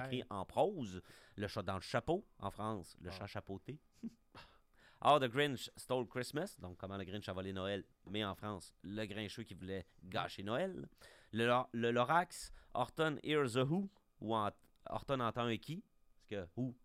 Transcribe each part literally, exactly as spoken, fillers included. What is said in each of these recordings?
écrit en prose. Le chat dans le chapeau, en France, le ah. chat chapeauté. How the Grinch Stole Christmas, donc comment le Grinch a volé Noël, mais en France, le Grincheux qui voulait gâcher Noël. Le, le Lorax, Horton Hears the Who, ou en, Horton entend un qui, parce que Who,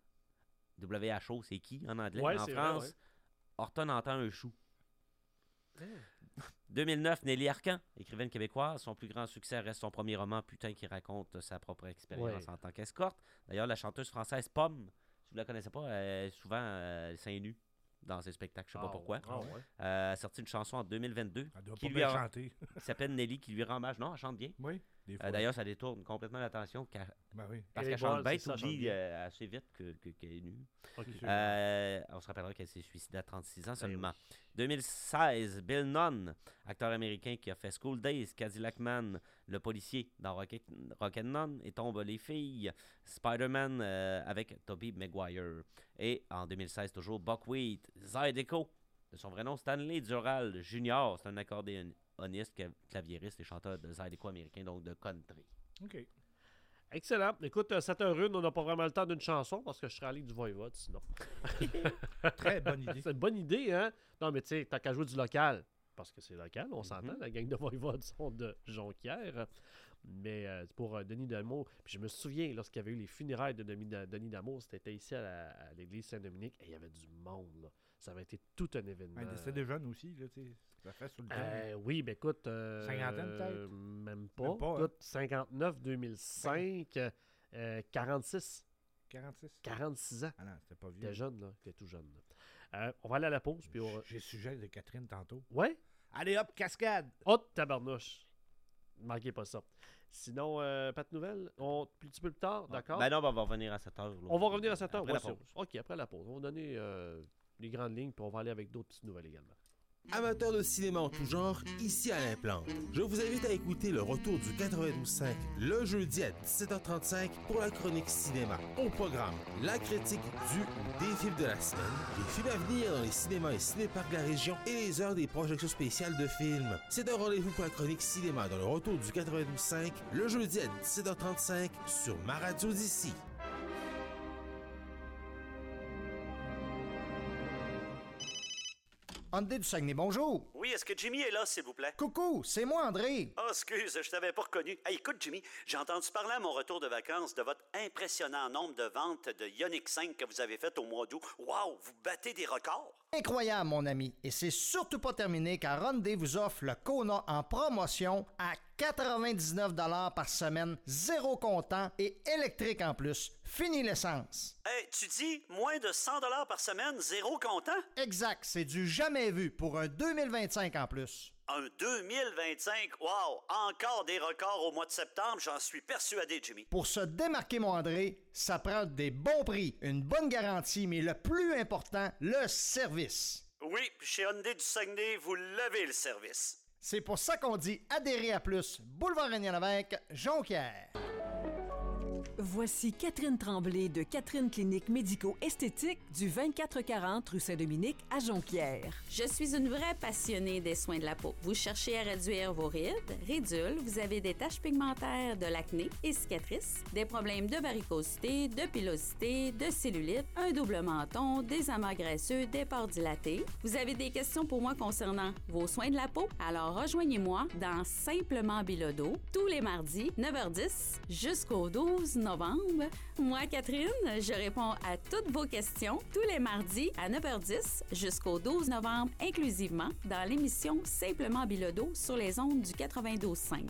W H O, c'est qui en anglais. Ouais, en c'est France, vrai, ouais. Horton entend un chou. Mmh. deux mille neuf, Nelly Arcan, écrivaine québécoise. Son plus grand succès reste son premier roman, Putain, qui raconte sa propre expérience ouais. en tant qu'escorte. D'ailleurs, la chanteuse française Pomme, si vous ne la connaissez pas, elle est souvent euh, seins nus dans ses spectacles, je ne sais ah, pas pourquoi. Ah, ouais. euh, elle a sorti une chanson en deux mille vingt-deux elle doit qui, pas lui a... chanter. qui s'appelle Nelly, qui lui rend hommage. Non, elle chante bien. Oui, des fois. Euh, d'ailleurs, ça détourne complètement l'attention car... ben oui. parce qu'elle chante bien, tu oublies euh, assez vite que, que, qu'elle est nue. Okay. Euh, on se rappellera qu'elle s'est suicidée à trente-six ans seulement. Oui. deux mille seize, Bill Nunn, acteur américain qui a fait School Days, Cadillac Man, le policier dans Rocket, Rocket Nun et Tombe les filles, Spider-Man euh, avec Tobey Maguire. Et en deux mille seize, toujours Buckwheat, Zydeco, de son vrai nom Stanley Dural Junior, c'est un accordéoniste, claviériste et chanteur de Zydeco américain, donc de country. OK. Excellent. Écoute, sept heures une, on n'a pas vraiment le temps d'une chanson parce que je serais allé du Voivode sinon. Très bonne idée. C'est une bonne idée, hein? Non, mais tu sais, t'as qu'à jouer du local. Parce que c'est local, on mm-hmm. s'entend. La gang de Voivode sont de Jonquière. Mais euh, pour euh, Denis D'Amour. Puis je me souviens, lorsqu'il y avait eu les funérailles de Denis, Denis D'Amour, c'était ici à, la, à l'église Saint-Dominique et il y avait du monde, là. Ça avait été tout un événement. Ouais, c'était des jeunes aussi, là, tu sais. Ça fait sur le euh, oui, ben écoute... Euh, cinquantaine, peut-être? Euh, même pas. Même pas écoute, hein? cinquante-neuf, deux mille cinq, euh, quarante-six. quarante-six? quarante-six ans. Ah non, c'était pas vieux. T'es jeune, là. T'es tout jeune, là. Euh, on va aller à la pause, puis on... J'ai sujet de Catherine tantôt. Ouais? Allez hop, cascade! Oh, tabarnouche! Ne manquez pas ça. Sinon, euh, pas de nouvelles? On... Un petit peu plus tard, ah, d'accord? Ben non, ben on va revenir à sept heures. On va revenir à sept heures? Après ouais, la pause. OK, après la pause. On va donner euh, les grandes lignes, puis on va aller avec d'autres petites nouvelles également. Amateurs de cinéma en tout genre, ici Alain Plante. Je vous invite à écouter le retour du quatre-vingt-douze cinq le jeudi à dix-sept heures trente-cinq pour la chronique cinéma. Au programme, la critique du ou des films de la semaine, les films à venir dans les cinémas et cinéparcs de la région et les heures des projections spéciales de films. C'est un rendez-vous pour la chronique cinéma dans le retour du quatre-vingt-douze cinq le jeudi à dix-sept heures trente-cinq sur ma radio d'ici. André du Saguenay, bonjour. Oui, est-ce que Jimmy est là, s'il vous plaît? Coucou, c'est moi, André. Oh, excuse, je t'avais pas reconnu. Hey, écoute, Jimmy, j'ai entendu parler à mon retour de vacances de votre impressionnant nombre de ventes de Ioniq cinq que vous avez faites au mois d'août. Wow, vous battez des records. Incroyable, mon ami. Et c'est surtout pas terminé car Hyundai vous offre le Kona en promotion à quatre-vingt-dix-neuf dollars par semaine, zéro comptant et électrique en plus. Fini l'essence. Hey, tu dis moins de cent dollars par semaine, zéro comptant? Exact, c'est du jamais vu pour un deux mille vingt-cinq en plus. Un deux mille vingt-cinq? Wow! Encore des records au mois de septembre, j'en suis persuadé, Jimmy. Pour se démarquer, mon André, ça prend des bons prix, une bonne garantie, mais le plus important, le service. Oui, puis chez Hyundai du Saguenay, vous l'avez le service. C'est pour ça qu'on dit adhérer à plus. Boulevard Régnien-Lévesque, Jonquière. Voici Catherine Tremblay de Catherine Clinique Médico-Esthétique du vingt-quatre quarante rue Saint-Dominique à Jonquière. Je suis une vraie passionnée des soins de la peau. Vous cherchez à réduire vos rides, ridules, vous avez des taches pigmentaires, de l'acné et cicatrices, des problèmes de varicosité, de pilosité, de cellulite, un double menton, des amas graisseux, des pores dilatés. Vous avez des questions pour moi concernant vos soins de la peau? Alors rejoignez-moi dans Simplement Bilodeau tous les mardis, neuf heures dix jusqu'au douze novembre. Moi, Catherine, je réponds à toutes vos questions tous les mardis à neuf heures dix jusqu'au douze novembre inclusivement dans l'émission Simplement Bilodeau sur les ondes du quatre-vingt-douze cinq.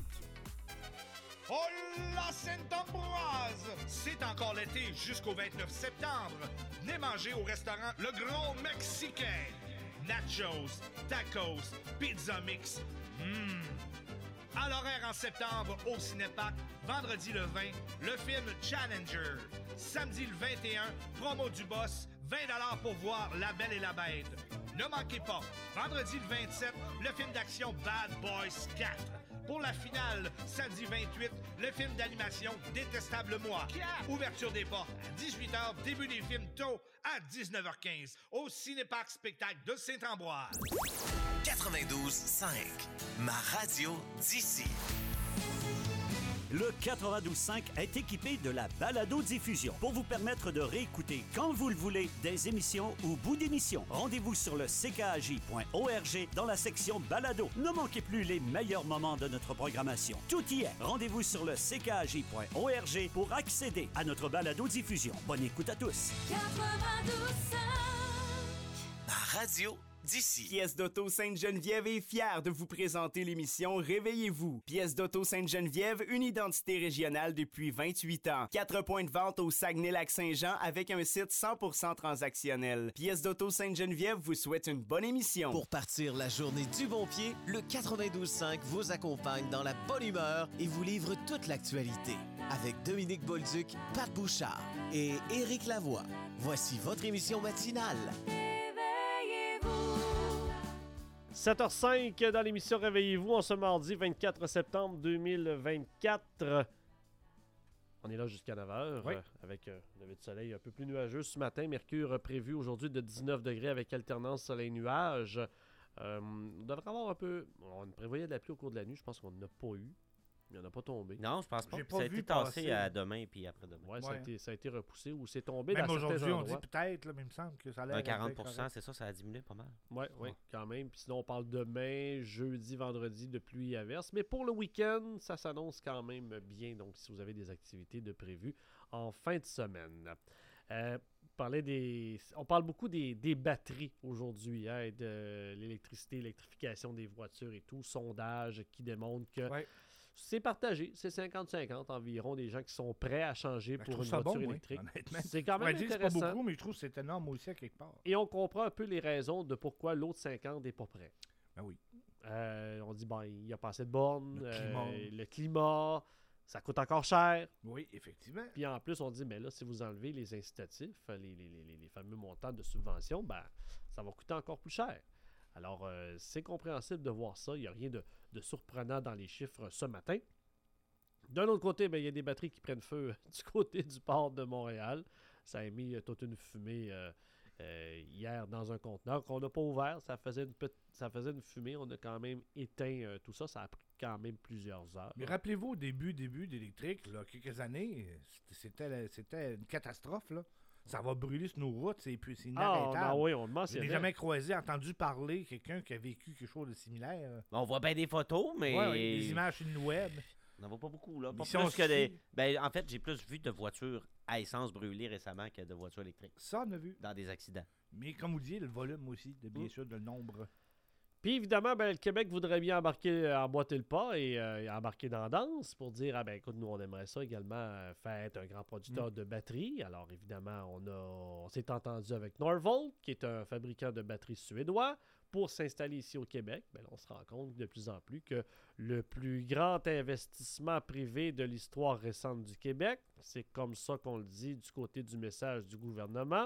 Hola Saint-Ambroise! C'est encore l'été jusqu'au vingt-neuf septembre. Venez manger au restaurant Le Gros Mexicain. Nachos, tacos, pizza mix. Mmh! À l'horaire en septembre au Cinéparc, vendredi le vingt, le film Challenger. Samedi le vingt et un, promo du boss, vingt dollars pour voir La Belle et la Bête. Ne manquez pas, vendredi le vingt-sept, le film d'action Bad Boys quatre. Pour la finale, samedi vingt-huit, le film d'animation Détestable Moi. Ouverture des portes à dix-huit heures, début des films tôt à dix-neuf heures quinze au Cinéparc Spectacle de Saint-Ambroise. quatre-vingt-douze cinq, ma radio d'ici. le quatre-vingt-douze cinq est équipé de la balado-diffusion pour vous permettre de réécouter quand vous le voulez des émissions ou bouts d'émissions. Rendez-vous sur le c k a j point org dans la section balado. Ne manquez plus les meilleurs moments de notre programmation. Tout y est. Rendez-vous sur le c k a j point org pour accéder à notre balado-diffusion. Bonne écoute à tous. quatre-vingt-douze cinq La radio d'ici. Pièce d'Auto Sainte-Geneviève est fière de vous présenter l'émission Réveillez-vous. Pièce d'Auto Sainte-Geneviève, une identité régionale depuis vingt-huit ans. Quatre points de vente au Saguenay-Lac-Saint-Jean avec un site cent pour cent transactionnel. Pièce d'Auto Sainte-Geneviève vous souhaite une bonne émission. Pour partir la journée du bon pied, le quatre-vingt-douze cinq vous accompagne dans la bonne humeur et vous livre toute l'actualité. Avec Dominique Bolduc, Pat Bouchard et Éric Lavoie. Voici votre émission matinale. sept heures cinq dans l'émission Réveillez-vous en ce mardi vingt-quatre septembre deux mille vingt-quatre. On est là jusqu'à neuf heures oui. euh, avec un lever de soleil un peu plus nuageux ce matin. Mercure prévu aujourd'hui de dix-neuf degrés avec alternance soleil-nuage. Euh, on devrait avoir un peu... On prévoyait de la pluie au cours de la nuit. Je pense qu'on n'en a pas eu. Il n'y en a pas tombé. Non, je pense pas. J'ai pas ça a été tassé à demain puis après-demain. Ouais, ouais. Ça, a été, ça a été repoussé ou c'est tombé Même dans certains aujourd'hui, on endroits. dit peut-être, là, mais il me semble que ça a l'air... Un quarante pour cent, c'est ça, ça a diminué pas mal. Oui, oui, quand même. Puis sinon, on parle demain, jeudi, vendredi de pluie et averse. Mais pour le week-end, ça s'annonce quand même bien. Donc, si vous avez des activités de prévues en fin de semaine. Euh, parlait des, on parle beaucoup des, des batteries aujourd'hui, hein, de l'électricité, l'électrification des voitures et tout. Sondage qui démontre que ouais. c'est partagé. C'est cinquante cinquante environ des gens qui sont prêts à changer ben, pour une ça voiture bon, électrique. Oui, c'est quand même dire, intéressant. C'est pas beaucoup, mais je trouve que c'est énorme aussi à quelque part. Et on comprend un peu les raisons de pourquoi l'autre cinquante n'est pas prêt. Ben oui. Euh, on dit, ben, il n'y a pas assez de bornes. Le climat. Euh, le climat, ça coûte encore cher. Oui, effectivement. Puis en plus, on dit, mais là, si vous enlevez les incitatifs, les, les, les, les fameux montants de subvention, ben, ça va coûter encore plus cher. Alors, euh, c'est compréhensible de voir ça. Il n'y a rien de, de surprenant dans les chiffres ce matin. D'un autre côté, ben, il y a des batteries qui prennent feu du côté du port de Montréal. Ça a mis euh, toute une fumée euh, euh, hier dans un conteneur qu'on n'a pas ouvert. Ça faisait une, petite, ça faisait une fumée. On a quand même éteint euh, tout ça. Ça a pris quand même plusieurs heures. Mais rappelez-vous, au début, début d'électrique, là, quelques années, c'était, c'était une catastrophe, là. Ça va brûler sur nos routes, c'est, c'est inarrêtable. Ah, ben oui, on le mentionnait. Je n'ai jamais croisé, entendu parler quelqu'un qui a vécu quelque chose de similaire. On voit bien des photos, mais... Ouais, ouais, des images sur le web. On n'en voit pas beaucoup, là. Pas si plus que des... Ben, en fait, j'ai plus vu de voitures à essence brûlées récemment que de voitures électriques. Ça, on a vu. Dans des accidents. Mais comme vous disiez, le volume aussi, de bien mmh. sûr, le nombre... Puis évidemment, ben, le Québec voudrait bien embarquer, emboîter le pas et euh, embarquer dans la danse pour dire, ah ben écoute, nous on aimerait ça également euh, faire être un grand producteur mmh. de batteries. Alors évidemment, on, a, on s'est entendu avec Norvolt, qui est un fabricant de batteries suédois, pour s'installer ici au Québec. Ben, là, on se rend compte de plus en plus que le plus grand investissement privé de l'histoire récente du Québec, c'est comme ça qu'on le dit du côté du message du gouvernement.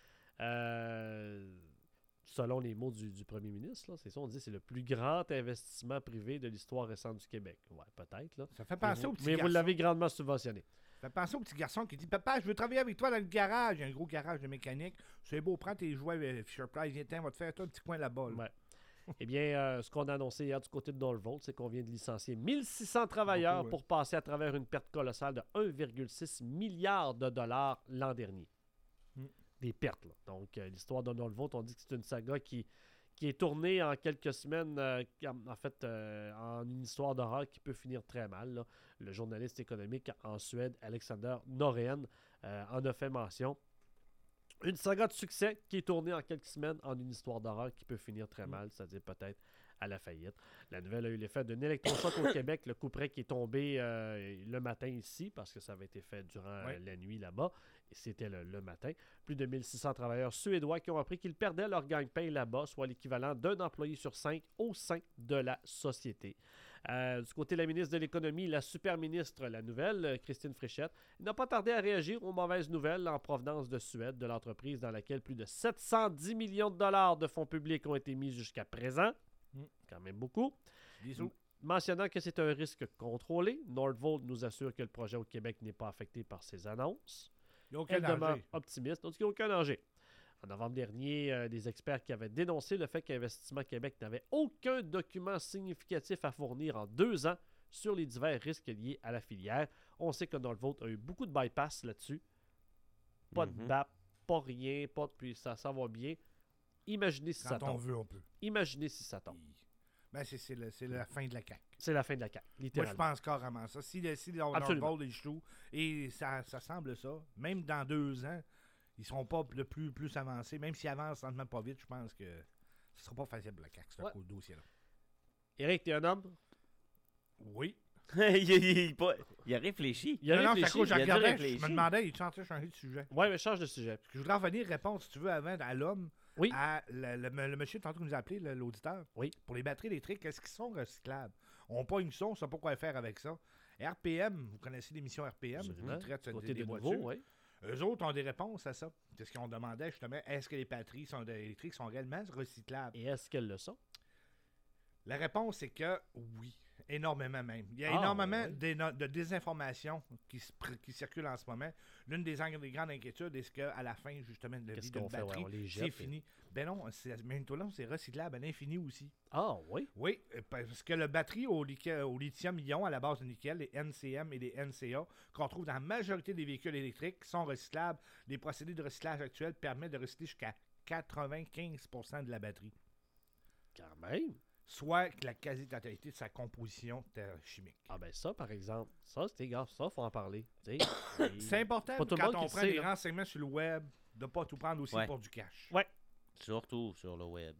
Euh... Selon les mots du, du premier ministre, là, c'est ça, on dit que c'est le plus grand investissement privé de l'histoire récente du Québec. Ouais, peut-être. Là. Ça fait penser vous, au petit Mais garçon. vous l'avez grandement subventionné. Ça fait penser au petit garçon qui dit « Papa, je veux travailler avec toi dans le garage. » Il y a un gros garage de mécanique. C'est beau, prends tes jouets euh, Fisher-Price, viens, on va te faire toi un petit coin là-bas. Là. Ouais. Eh bien, euh, ce qu'on a annoncé hier du côté de Norvolt, c'est qu'on vient de licencier mille six cents travailleurs beaucoup, ouais. pour passer à travers une perte colossale de un virgule six milliard de dollars l'an dernier. Mm. Des pertes, là. Donc, euh, l'histoire de Norvolt, on dit que c'est une saga qui... qui est tourné en quelques semaines, euh, en fait, euh, en une histoire d'horreur qui peut finir très mal. Là. Le journaliste économique en Suède, Alexander Norén, euh, en a fait mention. Une saga de succès qui est tournée en quelques semaines en une histoire d'horreur qui peut finir très mal, c'est-à-dire peut-être à la faillite. La nouvelle a eu l'effet d'un électrochoc au Québec, le coup près qui est tombé euh, le matin ici, parce que ça avait été fait durant ouais. la nuit là-bas, et c'était le, le matin. Plus de mille six cents travailleurs suédois qui ont appris qu'ils perdaient leur gagne-pain là-bas, soit l'équivalent d'un employé sur cinq au sein de la société. Euh, du côté de la ministre de l'Économie, la super ministre, la nouvelle, Christine Fréchette, n'a pas tardé à réagir aux mauvaises nouvelles en provenance de Suède, de l'entreprise dans laquelle plus de sept cent dix millions de dollars de fonds publics ont été mis jusqu'à présent. Mmh. Quand même beaucoup. Bisous. Mentionnant que c'est un risque contrôlé, Norvolt nous assure que le projet au Québec n'est pas affecté par ces annonces. Il n'y a aucun Elle danger. demeure optimiste, donc il n'y a aucun danger. En novembre dernier, euh, des experts qui avaient dénoncé le fait qu'Investissement Québec n'avait aucun document significatif à fournir en deux ans sur les divers risques liés à la filière. On sait que Northvolt a eu beaucoup de bypass là-dessus. Pas de Mhm. B A P, pas rien, pas de puis ça, ça va bien. Imaginez si Quand ça on tombe. veut, on peut. Imaginez si ça tombe. Ben, c'est, c'est, le- c'est la fin de la C A Q. C'est la fin de la C A Q, Moi, je littéralement. pense carrément ça. Si, le, si le Absolument. Northvolt échoue, et ça, ça semble ça, même dans deux ans, ils seront pas le plus, plus avancés. Même s'ils avancent lentement pas vite, je pense que ce sera pas facile pour la C A Q, ce Ouais. coup de dossier-là. Éric, t'es un homme? Oui. il, il- il- pas- il a réfléchi. Il a non, non, réfléchi. c'est à cause, je il a dû regardais, je réfléchir. me demandais, il est en train de changer de sujet. Ouais, mais change de sujet. Parce que je voudrais revenir répondre, si tu veux, avant, à l'homme. Oui. À le, le- le monsieur tantôt qui nous a appelé, le- l'auditeur. Oui. Pour les batteries électriques, est-ce qu'ils sont recyclables? On pogne ça, on ne sait pas quoi faire avec ça. R P M, vous connaissez l'émission R P M, Absolument. qui traite Côté des, de des nouveau, voitures. ouais. Eux autres ont des réponses à ça. C'est ce qu'on demandait justement. Est-ce que les batteries sont de- électriques sont réellement recyclables? Et est-ce qu'elles le sont? La réponse est que oui, énormément même. Il y a Ah, énormément ouais. d'éno- de désinformation qui, se pr- qui circule en ce moment. L'une des, ang- des grandes inquiétudes est qu'à la fin, justement, de la Qu'est-ce vie d'une qu'on fait? Ouais, batterie, on les c'est jette, fini. Ben non, c'est, mais là, c'est recyclable à l'infini aussi. Ah, oui? Oui, euh, parce que le batterie au, lique- au lithium-ion à la base de nickel, les N C M et les N C A, qu'on trouve dans la majorité des véhicules électriques, sont recyclables. Les procédés de recyclage actuels permettent de recycler jusqu'à quatre-vingt-quinze pour cent de la batterie. Quand même. Soit que la quasi-totalité de sa composition euh, chimique. Ah ben ça, par exemple, ça, c'était grave, ça, faut en parler. Tu sais, et- C'est important pas tout le quand monde on qui le prend sait, des là. renseignements sur le web de ne pas tout prendre aussi Ouais. pour du cash. Ouais. Surtout sur le web.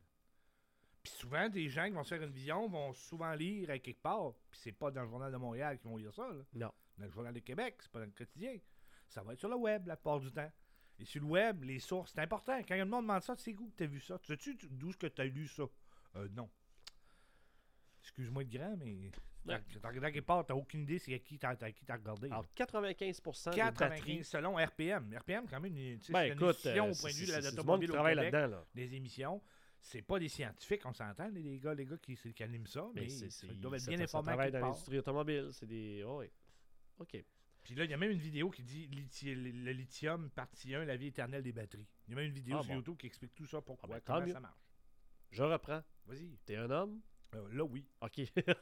Puis souvent, des gens qui vont se faire une vision vont souvent lire à quelque part. Puis c'est pas dans le Journal de Montréal qu'ils vont lire ça. Là. Non. Dans le Journal de Québec, c'est pas dans le quotidien. Ça va être sur le web la plupart du temps. Et sur le web, les sources, c'est important. Quand le monde demande ça, tu sais où que tu as vu ça? Tu sais-tu d'où est-ce que tu as lu ça? Euh, non. Excuse-moi de grand, mais t'as t'as regardé quelque part, t'as aucune idée c'est à qui t'as à qui t'as regardé. Alors, quatre-vingt-quinze pour cent des quatre-vingt-quinze batteries. selon R P M. R P M, quand même, tu sais, Ben, c'est une écoute, émission euh, au point de vue de c'est- la c'est du monde l'automobile qui au travaille Québec, là-dedans, là. des émissions. C'est pas des scientifiques, on s'entend, les, les gars, les gars qui, qui animent ça, mais, Mais c'est, c'est, ils doivent être ça- bien ça informés à travaille quelque dans part. l'industrie automobile. C'est des... Oh, oui. OK. Puis là, il y a même une vidéo qui dit lithi- le, le lithium, partie un, la vie éternelle des batteries. Il y a même une vidéo Ah, sur bon. YouTube qui explique tout ça, pourquoi, Ah, ben, tant comment mieux. ça marche. Je reprends. Vas-y. T'es un homme? Euh, là, oui. OK.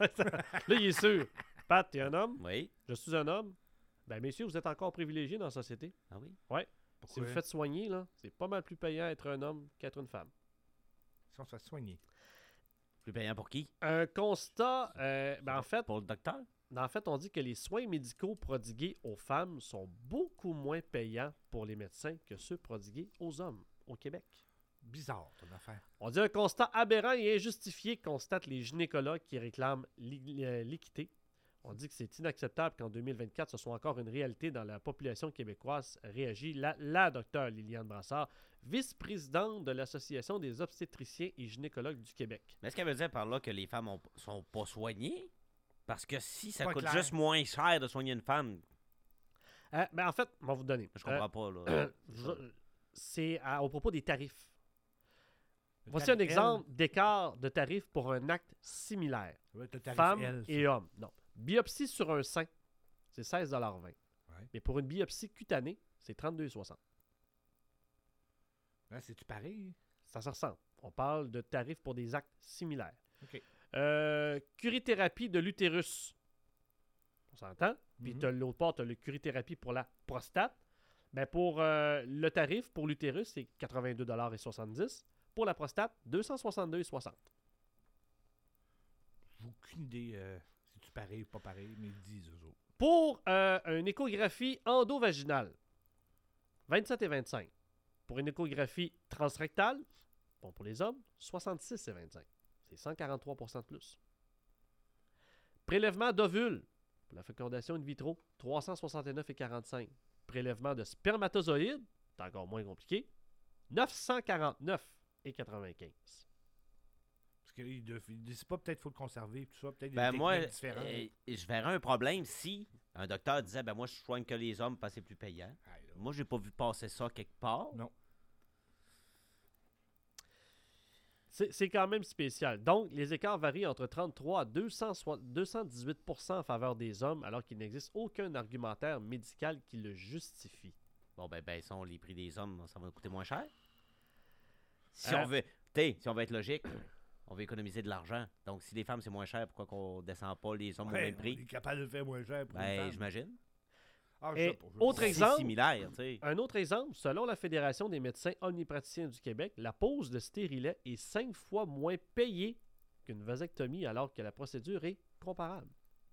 Là, il est sûr. Pat, t'es un homme? Oui. Je suis un homme. Ben, messieurs, vous êtes encore privilégiés dans la société. Ah oui? Ouais. Si Pourquoi? vous faites soigner, là, c'est pas mal plus payant être un homme qu'être une femme. Si on se fait soigner. Plus payant pour qui? Un constat, euh, ben, en fait, Pour le docteur? en fait, on dit que les soins médicaux prodigués aux femmes sont beaucoup moins payants pour les médecins que ceux prodigués aux hommes au Québec. Bizarre, ton affaire. On dit un constat aberrant et injustifié, constatent les gynécologues qui réclament l'i- euh, l'équité. On dit que c'est inacceptable qu'en deux mille vingt-quatre, ce soit encore une réalité dans la population québécoise, réagit la, la docteure Liliane Brassard, vice-présidente de l'Association des obstétriciens et gynécologues du Québec. Mais est-ce qu'elle veut dire par là que les femmes ont- sont pas soignées? Parce que si ça Pas coûte clair. juste moins cher de soigner une femme, Euh, ben, en fait, on va vous donner. je comprends Euh, pas. Là. euh, je- c'est à- au propos des tarifs. Le Voici tarif un exemple d'écart de tarifs pour un acte similaire. L. Ouais, le tarif Femmes L, ça. et hommes. Non. Biopsie sur un sein, c'est seize dollars vingt. Ouais. Mais pour une biopsie cutanée, c'est trente-deux soixante. Hein, c'est-tu pareil? Ça se ressemble. On parle de tarifs pour des actes similaires. OK. Euh, curithérapie de l'utérus. On s'entend? Puis Mhm. t'as l'autre part, tu as le curithérapie pour la prostate. Ben pour euh, le tarif pour l'utérus, c'est quatre-vingt-deux dollars soixante-dix. Pour la prostate, deux cent soixante-deux dollars soixante. J'ai aucune idée euh, si tu pareil ou pas pareil, mais ils disent eux autres. Pour euh, une échographie endovaginale, vingt-sept et vingt-cinq. Pour une échographie transrectale, bon pour les hommes, soixante-six et vingt-cinq. C'est cent quarante-trois pour cent de plus. Prélèvement d'ovules, pour la fécondation in vitro, trois cent soixante-neuf et quarante-cinq. Prélèvement de spermatozoïdes, c'est encore moins compliqué, neuf cent quarante-neuf et quatre-vingt-quinze. Parce qu'ils ne disent pas peut-être qu'il faut le conserver, tout ça, peut-être Ben des moi, techniques différentes. euh, je verrais un problème si un docteur disait ben moi je soigne que les hommes parce que c'est plus payant. Ah, là. Moi j'ai pas vu passer ça quelque part. Non. C'est c'est quand même spécial. Donc, les écarts varient entre trente-trois à deux cent dix-huit pour cent en faveur des hommes, alors qu'il n'existe aucun argumentaire médical qui le justifie. Bon ben baissons les prix des hommes, ça va nous coûter moins cher. Si Euh. on veut, t'sais, si on veut être logique, on veut économiser de l'argent. Donc, si les femmes, c'est moins cher, pourquoi qu'on descend pas les hommes Ouais, au même prix? On est capable de le faire moins cher pour les Ben, femmes. j'imagine. Ah, je Et sais pas, je sais autre pas. exemple, C'est similaire, tu sais. un autre exemple, selon la Fédération des médecins omnipraticiens du Québec, la pose de stérilet est cinq fois moins payée qu'une vasectomie alors que la procédure est comparable.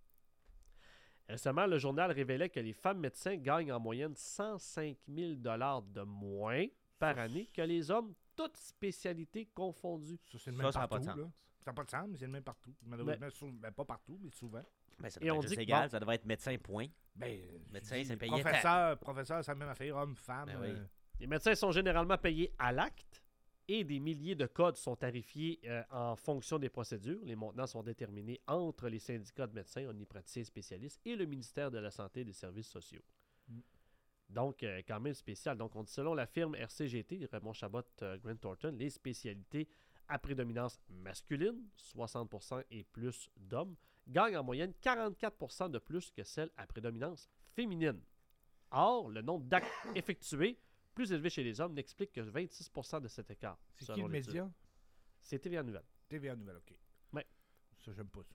Récemment, le journal révélait que les femmes médecins gagnent en moyenne cent cinq mille dollars de moins par année que les hommes, toutes spécialités confondues. Ça, c'est le Ça, même ça a pas partout. de là. Ça n'a pas de sens, mais c'est le même partout. Malheureusement, sou- ben, pas partout, mais souvent. Ben, ça Et devrait on être dit juste que, égal, bon, ça devrait être médecin, point. Ben, Médecin, je dis, c'est payé Professeur, professeur, c'est la même affaire, homme, femme. Ben oui. euh, Les médecins sont généralement payés à l'acte et des milliers de codes sont tarifiés euh, en fonction des procédures. Les montants sont déterminés entre les syndicats de médecins, omnipraticiens spécialistes et le ministère de la Santé et des Services sociaux. Mm. Donc, euh, quand même spécial. Donc, on dit selon la firme R C G T, Raymond Chabot, euh, Grant Thornton, les spécialités à prédominance masculine, soixante pour cent et plus d'hommes, gagnent en moyenne quarante-quatre pour cent de plus que celles à prédominance féminine. Or, le nombre d'actes effectués, plus élevé chez les hommes, n'explique que vingt-six pour cent de cet écart. C'est selon qui le l'étude. média? C'est T V A Nouvelle. T V A Nouvelle, OK. Ouais. Ça, j'aime pas ça.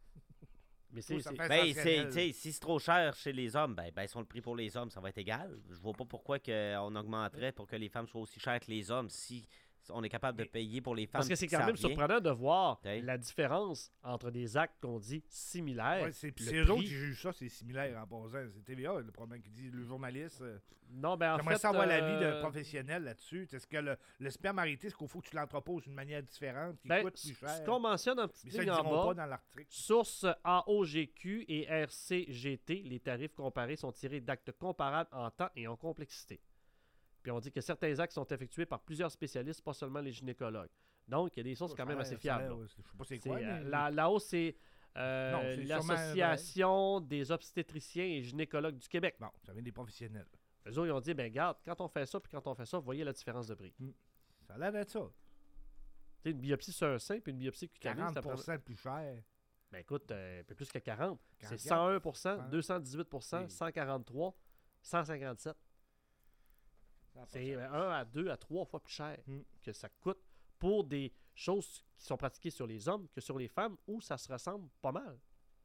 Mais c'est... ça c'est- fait Ben, c'est, sensationnel. tu sais, si c'est trop cher chez les hommes, ben, ben, si on le prix pour les hommes, ça va être égal. Je vois pas pourquoi que on augmenterait pour que les femmes soient aussi chères que les hommes si on est capable de payer pour les femmes. Parce que c'est puis quand ça même revient. surprenant de voir T'sais. la différence entre des actes qu'on dit similaires. Ouais, c'est puis le c'est eux autres prix- qui jugent ça, c'est similaire en passant. C'est T V A, le problème qui dit le journaliste. euh, Non, ben en J'aimerais fait... savoir l'avis de euh, professionnel là-dessus. Est-ce que le, le sperme arrêté, est-ce qu'il faut que tu l'entreposes d'une manière différente, qui ben, coûte plus cher? ce qu'on mentionne en petite Mais ça, ils ligne en diront bas, pas dans l'article. source A O G Q et R C G T, les tarifs comparés sont tirés d'actes comparables en temps et en complexité. Puis on dit que certains actes sont effectués par plusieurs spécialistes, pas seulement les gynécologues. Donc, il y a des sources quand même Ça a assez l'air- fiables. ça a là. l'air- Je sais pas c'est C'est, quoi, euh, mais... la, là-haut, c'est euh, Non, c'est sûrement l'Association des obstétriciens et gynécologues du Québec. Bon, ça vient des professionnels. Eux autres, ils ont dit, ben garde, quand on fait ça, puis quand on fait ça, voyez la différence de prix. Ça a l'air d'être ça. Tu sais, une biopsie sur un sein, puis une biopsie cutanée, quarante c'est à peu pour près- cent plus cher. Ben écoute, euh, un peu plus que quarante. C'est quarante-quatre. cent un pour cent, Ouais. deux cent dix-huit pour cent, Oui. cent quarante-trois, cent cinquante-sept. Ça a pas C'est de sens. un à deux à trois fois plus cher Mm. que ça coûte pour des choses qui sont pratiquées sur les hommes que sur les femmes, où ça se ressemble pas mal.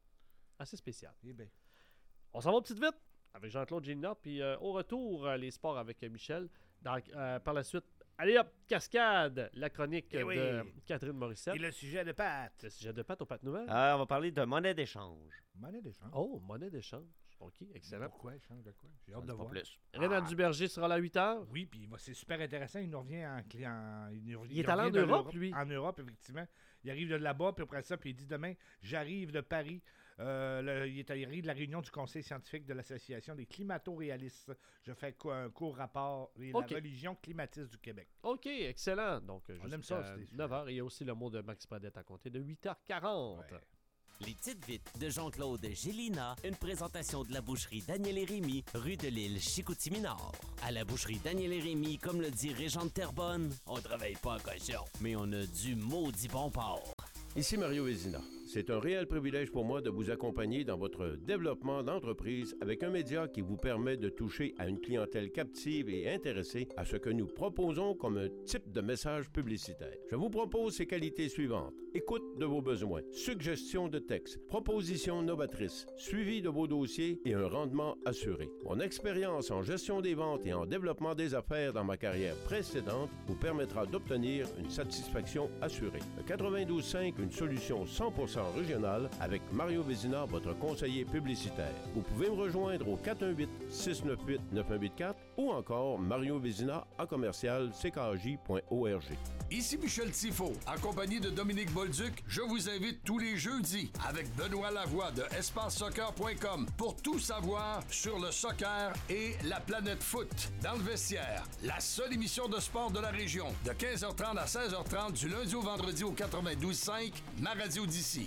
Assez spécial. Eh ben. On s'en va petite vite avec Jean-Claude Gélina, puis euh, au retour, euh, les sports avec euh, Michel. Dans- euh, par la suite, allez hop, cascade, la chronique Eh de oui. Catherine Morissette. Et le sujet de Pat. Le sujet de Pat aux pattes nouvelles. Euh, on va parler de monnaie d'échange. Monnaie d'échange. Oh, monnaie d'échange. OK, excellent. Pourquoi? Échange de quoi? J'ai Ça hâte dit de pas voir. plus. Renan Duberger sera là à huit heures. Oui, puis il va- c'est super intéressant. Il nous revient en client. Il, nous revient- Il est il allé en revient de Europe, l'Europe- lui. En Europe, effectivement. Il arrive de là-bas, puis après ça, puis il dit demain, j'arrive de Paris. Euh, le- il, est, il arrive de la réunion du conseil scientifique de l'Association des climato-réalistes. Je fais co- un court rapport et OK. la religion climatiste du Québec. OK, excellent. Donc, euh, On aime jusqu'à ça, c'est- neuf heures. Et il y a aussi le mot de Max Pradette à compter de huit heures quarante. Ouais. Les petites vites de Jean-Claude Gélina, une présentation de la boucherie Daniel et Rémy, rue de l'Île Chicoutimi-Nord. À la boucherie Daniel et Rémy, comme le dit Régent de Terrebonne, on travaille pas en cochon, mais on a du maudit bon porc. Ici Mario Vézina. C'est un réel privilège pour moi de vous accompagner dans votre développement d'entreprise avec un média qui vous permet de toucher à une clientèle captive et intéressée à ce que nous proposons comme un type de message publicitaire. Je vous propose ces qualités suivantes. Écoute de vos besoins, suggestion de texte, propositions novatrices, suivi de vos dossiers et un rendement assuré. Mon expérience en gestion des ventes et en développement des affaires dans ma carrière précédente vous permettra d'obtenir une satisfaction assurée. Le quatre-vingt-douze cinq, une solution cent pour cent régionale avec Mario Vézina, votre conseiller publicitaire. Vous pouvez me rejoindre au quatre un huit, six neuf huit, neuf un huit quatre ou encore Mario Vézina à commercial c k a j point org. Ici Michel Tifo, en compagnie de Dominique Bolduc, je vous invite tous les jeudis avec Benoît Lavoie de espace soccer point com pour tout savoir sur le soccer et la planète foot. Dans le vestiaire, la seule émission de sport de la région, de quinze heures trente à seize heures trente du lundi au vendredi au quatre-vingt-douze cinq, ma radio d'ici.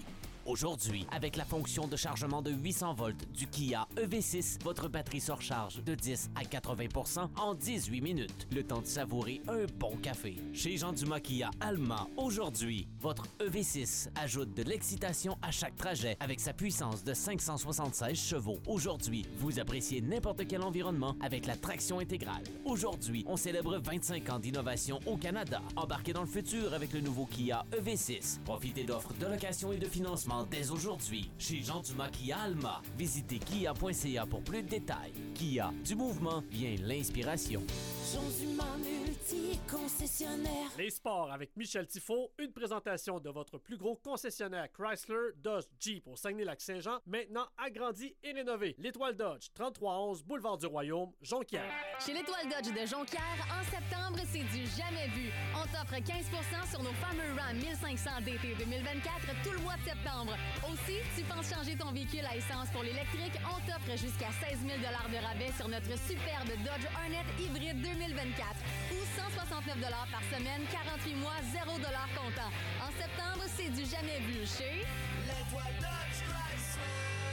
aujourd'hui. Avec la fonction de chargement de huit cents volts du Kia E V six, votre batterie se recharge de dix à quatre-vingts pour cent en dix-huit minutes. Le temps de savourer un bon café. Chez Jean Dumas Kia Alma, aujourd'hui, votre E V six ajoute de l'excitation à chaque trajet avec sa puissance de cinq cent soixante-seize chevaux. Aujourd'hui, vous appréciez n'importe quel environnement avec la traction intégrale. Aujourd'hui, on célèbre vingt-cinq ans d'innovation au Canada. Embarquez dans le futur avec le nouveau Kia E V six. Profitez d'offres de location et de financement dès aujourd'hui. Chez Jean Dumas Kia Alma, visitez kia point c a pour plus de détails. Kia, du mouvement vient l'inspiration. Jean Dumas multi-concessionnaire. Les sports avec Michel Tifo, une présentation de votre plus gros concessionnaire Chrysler, Dodge, Jeep au Saguenay-Lac-Saint-Jean, maintenant agrandi et rénové. L'Étoile Dodge, trente-trois onze, boulevard du Royaume, Jonquière. Chez l'Étoile Dodge de Jonquière, en septembre, c'est du jamais vu. On t'offre quinze pour cent sur nos fameux Ram mille cinq cents D T deux mille vingt-quatre tout le mois de septembre. Aussi, tu penses changer ton véhicule à essence pour l'électrique, on t'offre jusqu'à seize mille dollars de rabais sur notre superbe Dodge Hornet hybride deux mille vingt-quatre ou cent soixante-neuf dollars par semaine, quarante-huit mois, zéro dollars comptant. En septembre, c'est du jamais vu chez L'Étoile Dodge Chrysler.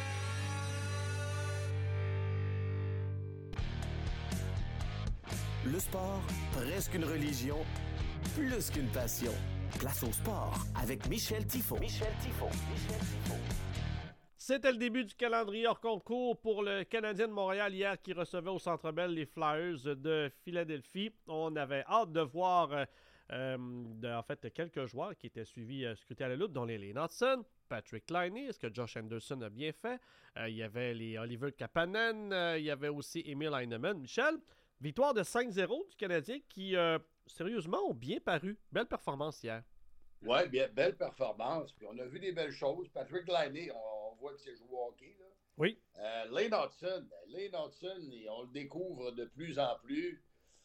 Le sport, presque une religion, plus qu'une passion. Place au sport avec Michel Tifo. Michel Tifo. Michel Tifo. C'était le début du calendrier hors concours pour le Canadien de Montréal hier qui recevait au Centre Bell les Flyers de Philadelphie. On avait hâte de voir euh, euh, de, en fait quelques joueurs qui étaient suivis euh, scrutés à la loupe, dont les Lane Hudson, Patrick Laine, est-ce que Josh Anderson a bien fait? Euh, il y avait les Oliver Kapanen, euh, il y avait aussi Emil Heinemann. Michel, victoire de cinq zéro du Canadien qui, euh, sérieusement, ont bien paru. Belle performance hier. Oui, bien, belle performance. Puis on a vu des belles choses. Patrick Laine, on, on voit que c'est joué au hockey. Là. Oui. Euh, Lane Hudson, Lane Hudson, on le découvre de plus en plus.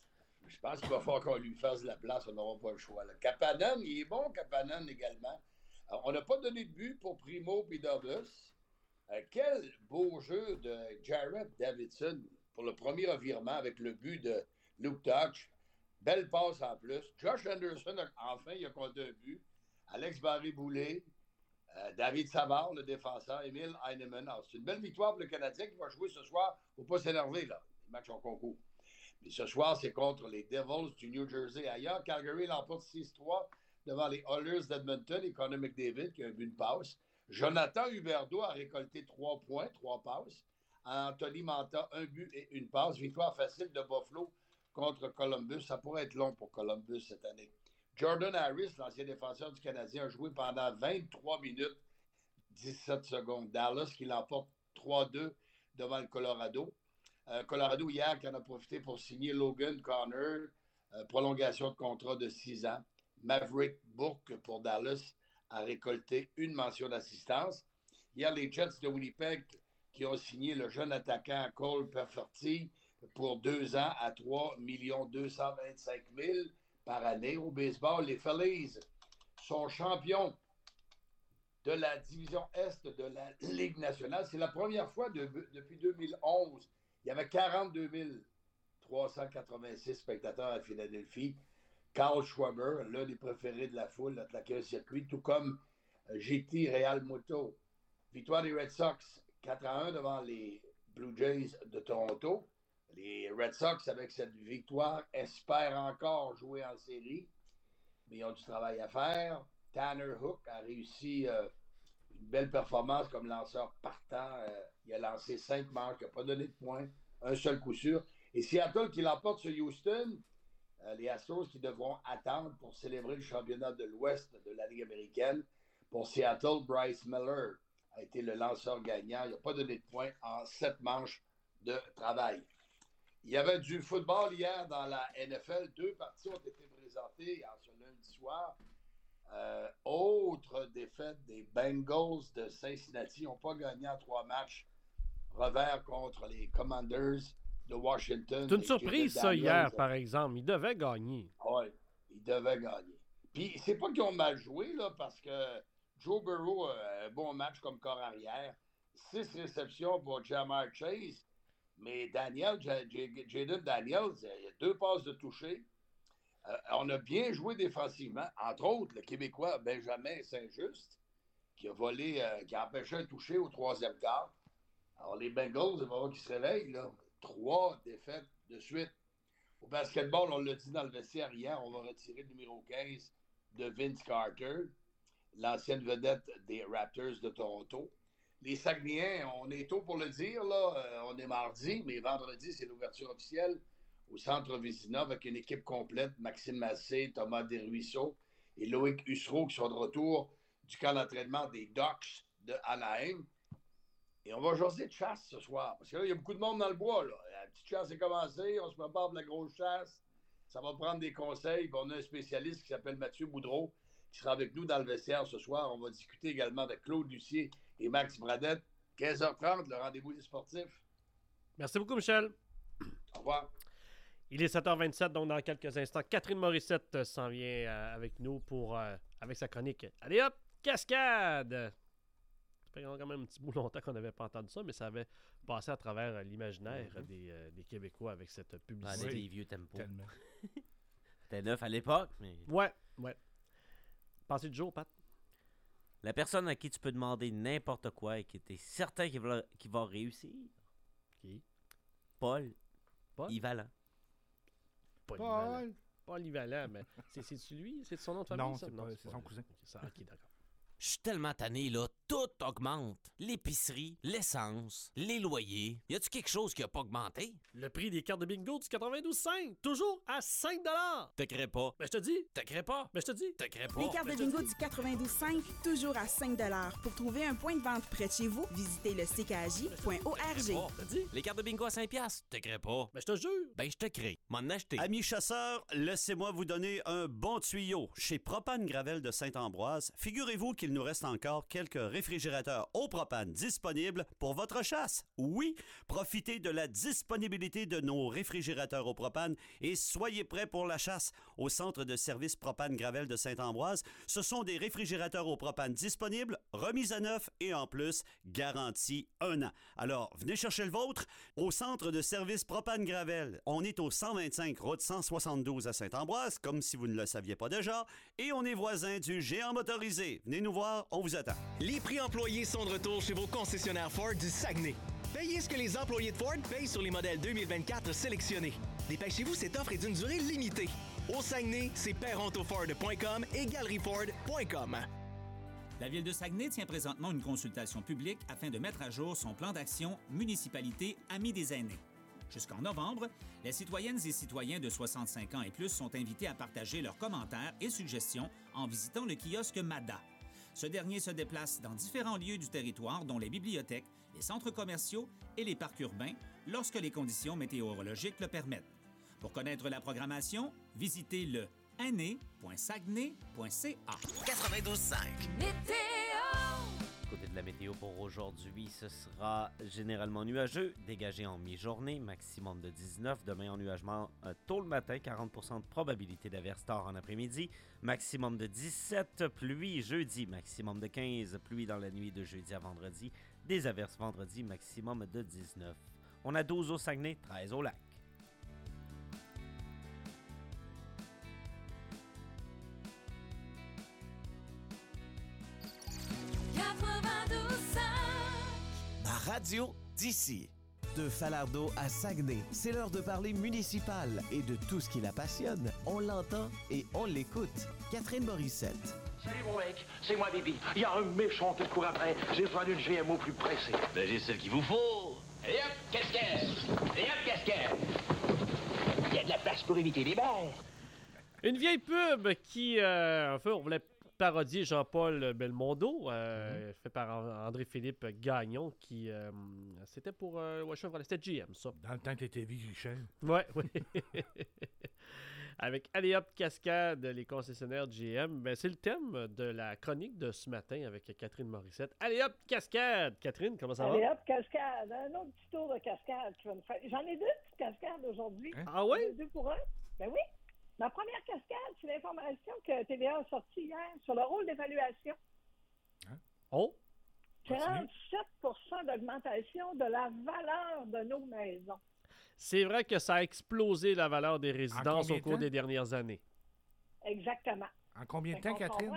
Je pense qu'il va falloir qu'on lui fasse de la place. On n'aura pas le choix. Là. Kapanen, il est bon, Kapanen également. Alors, on n'a pas donné de but pour Primo et Douglas. Euh, quel beau jeu de Jared Davidson pour le premier revirement avec le but de Luke Touch. Belle passe en plus. Josh Anderson, enfin, il a compté un but. Alex Barré-Boulet, euh, David Savard, le défenseur, Emil Heinemann. Alors, c'est une belle victoire pour le Canadien qui va jouer ce soir. Il ne faut pas s'énerver, là. Les matchs en concours. Mais ce soir, c'est contre les Devils du New Jersey. Ailleurs, Calgary l'emporte six trois devant les Oilers d'Edmonton et Connor McDavid qui a eu une passe. Jonathan Huberdeau a récolté trois points, trois passes. Anthony Manta, un but et une passe. Victoire facile de Buffalo contre Columbus. Ça pourrait être long pour Columbus cette année. Jordan Harris, l'ancien défenseur du Canadien, a joué pendant vingt-trois minutes, dix-sept secondes. Dallas qui l'emporte trois deux devant le Colorado. Euh, Colorado, hier, qui en a profité pour signer Logan Connor, euh, prolongation de contrat de six ans. Maverick Bourque pour Dallas a récolté une mention d'assistance. Hier, les Jets de Winnipeg qui ont signé le jeune attaquant Cole Perfetti pour deux ans à trois millions deux cent vingt-cinq mille par année. Au baseball, les Phillies sont champions de la division Est de la Ligue nationale. C'est la première fois de, depuis deux mille onze. Il y avait quarante-deux mille trois cent quatre-vingt-six spectateurs à Philadelphie. Carl Schwarber, l'un des préférés de la foule, a claqué un circuit, tout comme G T Real Muto. Victoire des Red Sox, quatre à un devant les Blue Jays de Toronto. Les Red Sox, avec cette victoire, espèrent encore jouer en série, mais ils ont du travail à faire. Tanner Hook a réussi euh, une belle performance comme lanceur partant. Euh, il a lancé cinq manches, il n'a pas donné de points, un seul coup sûr. Et Seattle qui l'emporte sur Houston, euh, les Astros qui devront attendre pour célébrer le championnat de l'Ouest de la Ligue américaine. Pour Seattle, Bryce Miller a été le lanceur gagnant. Il n'a pas donné de points en sept manches de travail. Il y avait du football hier dans la N F L. Deux parties ont été présentées en ce lundi soir. Euh, autre défaite des Bengals de Cincinnati. Ils n'ont pas gagné en trois matchs. Revers contre les Commanders de Washington. C'est une surprise, ça, hier, par exemple. Ils devaient gagner. Oui, ils devaient gagner. Puis, c'est pas qu'ils ont mal joué, là, parce que Joe Burrow a un bon match comme corps arrière. Six réceptions pour Jamar Chase. Mais Daniel, Jaden Daniels, il y a deux passes de toucher. Euh, on a bien joué défensivement. Entre autres, le Québécois Benjamin Saint-Just. qui a volé, euh, qui a empêché un touché au troisième quart. Alors, les Bengals, il va voir qu'ils se réveillent, là. Trois défaites de suite. Au basketball, on l'a dit dans le vestiaire hier, on va retirer le numéro quinze de Vince Carter, l'ancienne vedette des Raptors de Toronto. Les Saguenayens, on est tôt pour le dire, là. Euh, on est mardi, mais vendredi, c'est l'ouverture officielle au Centre Vézina avec une équipe complète, Maxime Massé, Thomas Desruisseaux et Loïc Hussereau qui sont de retour du camp d'entraînement des Ducks de Anaheim. Et on va jaser de chasse ce soir, parce que là, il y a beaucoup de monde dans le bois, là. La petite chasse est commencée, on se prépare pour la grosse chasse. Ça va prendre des conseils, puis on a un spécialiste qui s'appelle Mathieu Boudreau, qui sera avec nous dans le vestiaire ce soir. On va discuter également avec Claude Lucier et Max Bradette. quinze heures trente, le rendez-vous des sportifs. Merci beaucoup, Michel. Au revoir. Il est sept heures vingt-sept, donc dans quelques instants, Catherine Morissette s'en vient euh, avec nous pour euh, avec sa chronique. Allez hop, cascade! Ça fait quand même un petit bout longtemps qu'on n'avait pas entendu ça, mais ça avait passé à travers euh, l'imaginaire mm-hmm. des, euh, des Québécois avec cette publicité. Ah, des vieux tempos. C'était neuf à l'époque, mais... Ouais, ouais. Passez du jour, Pat. La personne à qui tu peux demander n'importe quoi et qui était certain qu'il va, qu'il va réussir. Qui? Paul. Paul? Yvalan. Paul. Paul. Paul Yvalan, mais c'est, c'est lui? C'est son nom de famille? Non, ça? c'est, non, pas, c'est, c'est pas son lui. cousin. Okay, ça, ok, d'accord. Je suis tellement tanné, là. Tout augmente. L'épicerie, l'essence, les loyers. Y a-tu quelque chose qui a pas augmenté? Le prix des cartes de bingo du quatre-vingt-douze cinq, toujours à cinq dollars. Te crée pas. Ben, je te dis. Te crée pas. Ben, je te dis. Te crée pas. Les cartes de bingo du quatre-vingt-douze cinq, toujours à cinq dollars. Pour trouver un point de vente près de chez vous, visitez le c k a j point org. Les cartes de bingo à cinq piastres. Te crée pas. Ben, je te jure. Ben, je te crée. M'en acheter. Amis chasseurs, laissez-moi vous donner un bon tuyau. Chez Propane Gravel de Saint-Ambroise, figurez-vous qu'il nous reste encore quelques réfrigérateurs au propane disponibles pour votre chasse. Oui, profitez de la disponibilité de nos réfrigérateurs au propane et soyez prêts pour la chasse. Au centre de service Propane Gravel de Saint-Ambroise, ce sont des réfrigérateurs au propane disponibles, remis à neuf et en plus, garantie un an. Alors, venez chercher le vôtre au centre de service Propane Gravel. On est au cent vingt-cinq route cent soixante-douze à Saint-Ambroise, comme si vous ne le saviez pas déjà, et on est voisin du géant motorisé. Venez nous voir, on vous attend. Les prix employés sont de retour chez vos concessionnaires Ford du Saguenay. Payez ce que les employés de Ford payent sur les modèles deux mille vingt-quatre sélectionnés. Dépêchez-vous, cette offre est d'une durée limitée. Au Saguenay, c'est perrontoford point com et galeries-ford point com. La Ville de Saguenay tient présentement une consultation publique afin de mettre à jour son plan d'action Municipalité Amis des aînés. Jusqu'en novembre, les citoyennes et citoyens de soixante-cinq ans et plus sont invités à partager leurs commentaires et suggestions en visitant le kiosque MADA. Ce dernier se déplace dans différents lieux du territoire, dont les bibliothèques, les centres commerciaux et les parcs urbains, lorsque les conditions météorologiques le permettent. Pour connaître la programmation, visitez le aîné point saguenay point c a. quatre-vingt-douze cinq. Météo! Côté de la météo pour aujourd'hui, ce sera généralement nuageux, dégagé en mi-journée, maximum de dix-neuf. Demain, ennuagement euh, tôt le matin, quarante pour cent de probabilité d'averse tard en après-midi, maximum de dix-sept. Pluie jeudi, maximum de quinze. Pluie dans la nuit de jeudi à vendredi, des averses vendredi, maximum de dix-neuf. On a douze au Saguenay, treize au lac. Ma radio d'ici. De Falardeau à Saguenay, c'est l'heure de parler municipal et de tout ce qui la passionne. On l'entend et on l'écoute. Catherine Morissette. Salut mon mec, c'est moi Bibi. Il y a un méchant qui court après. J'ai besoin d'une G M O plus pressée. Ben j'ai celle qu'il vous faut. Allez hop, casquette. Allez hop, casquette. Il y a de la place pour éviter les balles. Une vieille pub qui, euh, enfin, on voulait parodier Jean-Paul Belmondo, euh, mm-hmm. fait par André-Philippe Gagnon, qui, euh, c'était pour, euh, ouais, Chevrolet, c'était G M, ça. Dans le temps que t'étais vieux, Michel. Ouais, oui. Avec Allez Hop Cascade, les concessionnaires G M, ben, c'est le thème de la chronique de ce matin avec Catherine Morissette. Allez Hop Cascade! Catherine, comment ça Allez va? Hop Cascade, un autre petit tour de cascade. Tu vas me faire... J'en ai deux petites cascades aujourd'hui. Hein? Ah oui? Deux pour un? Ben oui. Ma première cascade, c'est l'information que T V A a sortie hier sur le rôle d'évaluation. Hein? Oh! quarante-sept pour cent d'augmentation de la valeur de nos maisons. C'est vrai que ça a explosé la valeur des résidences au cours temps? des dernières années. Exactement. En combien de temps, Catherine?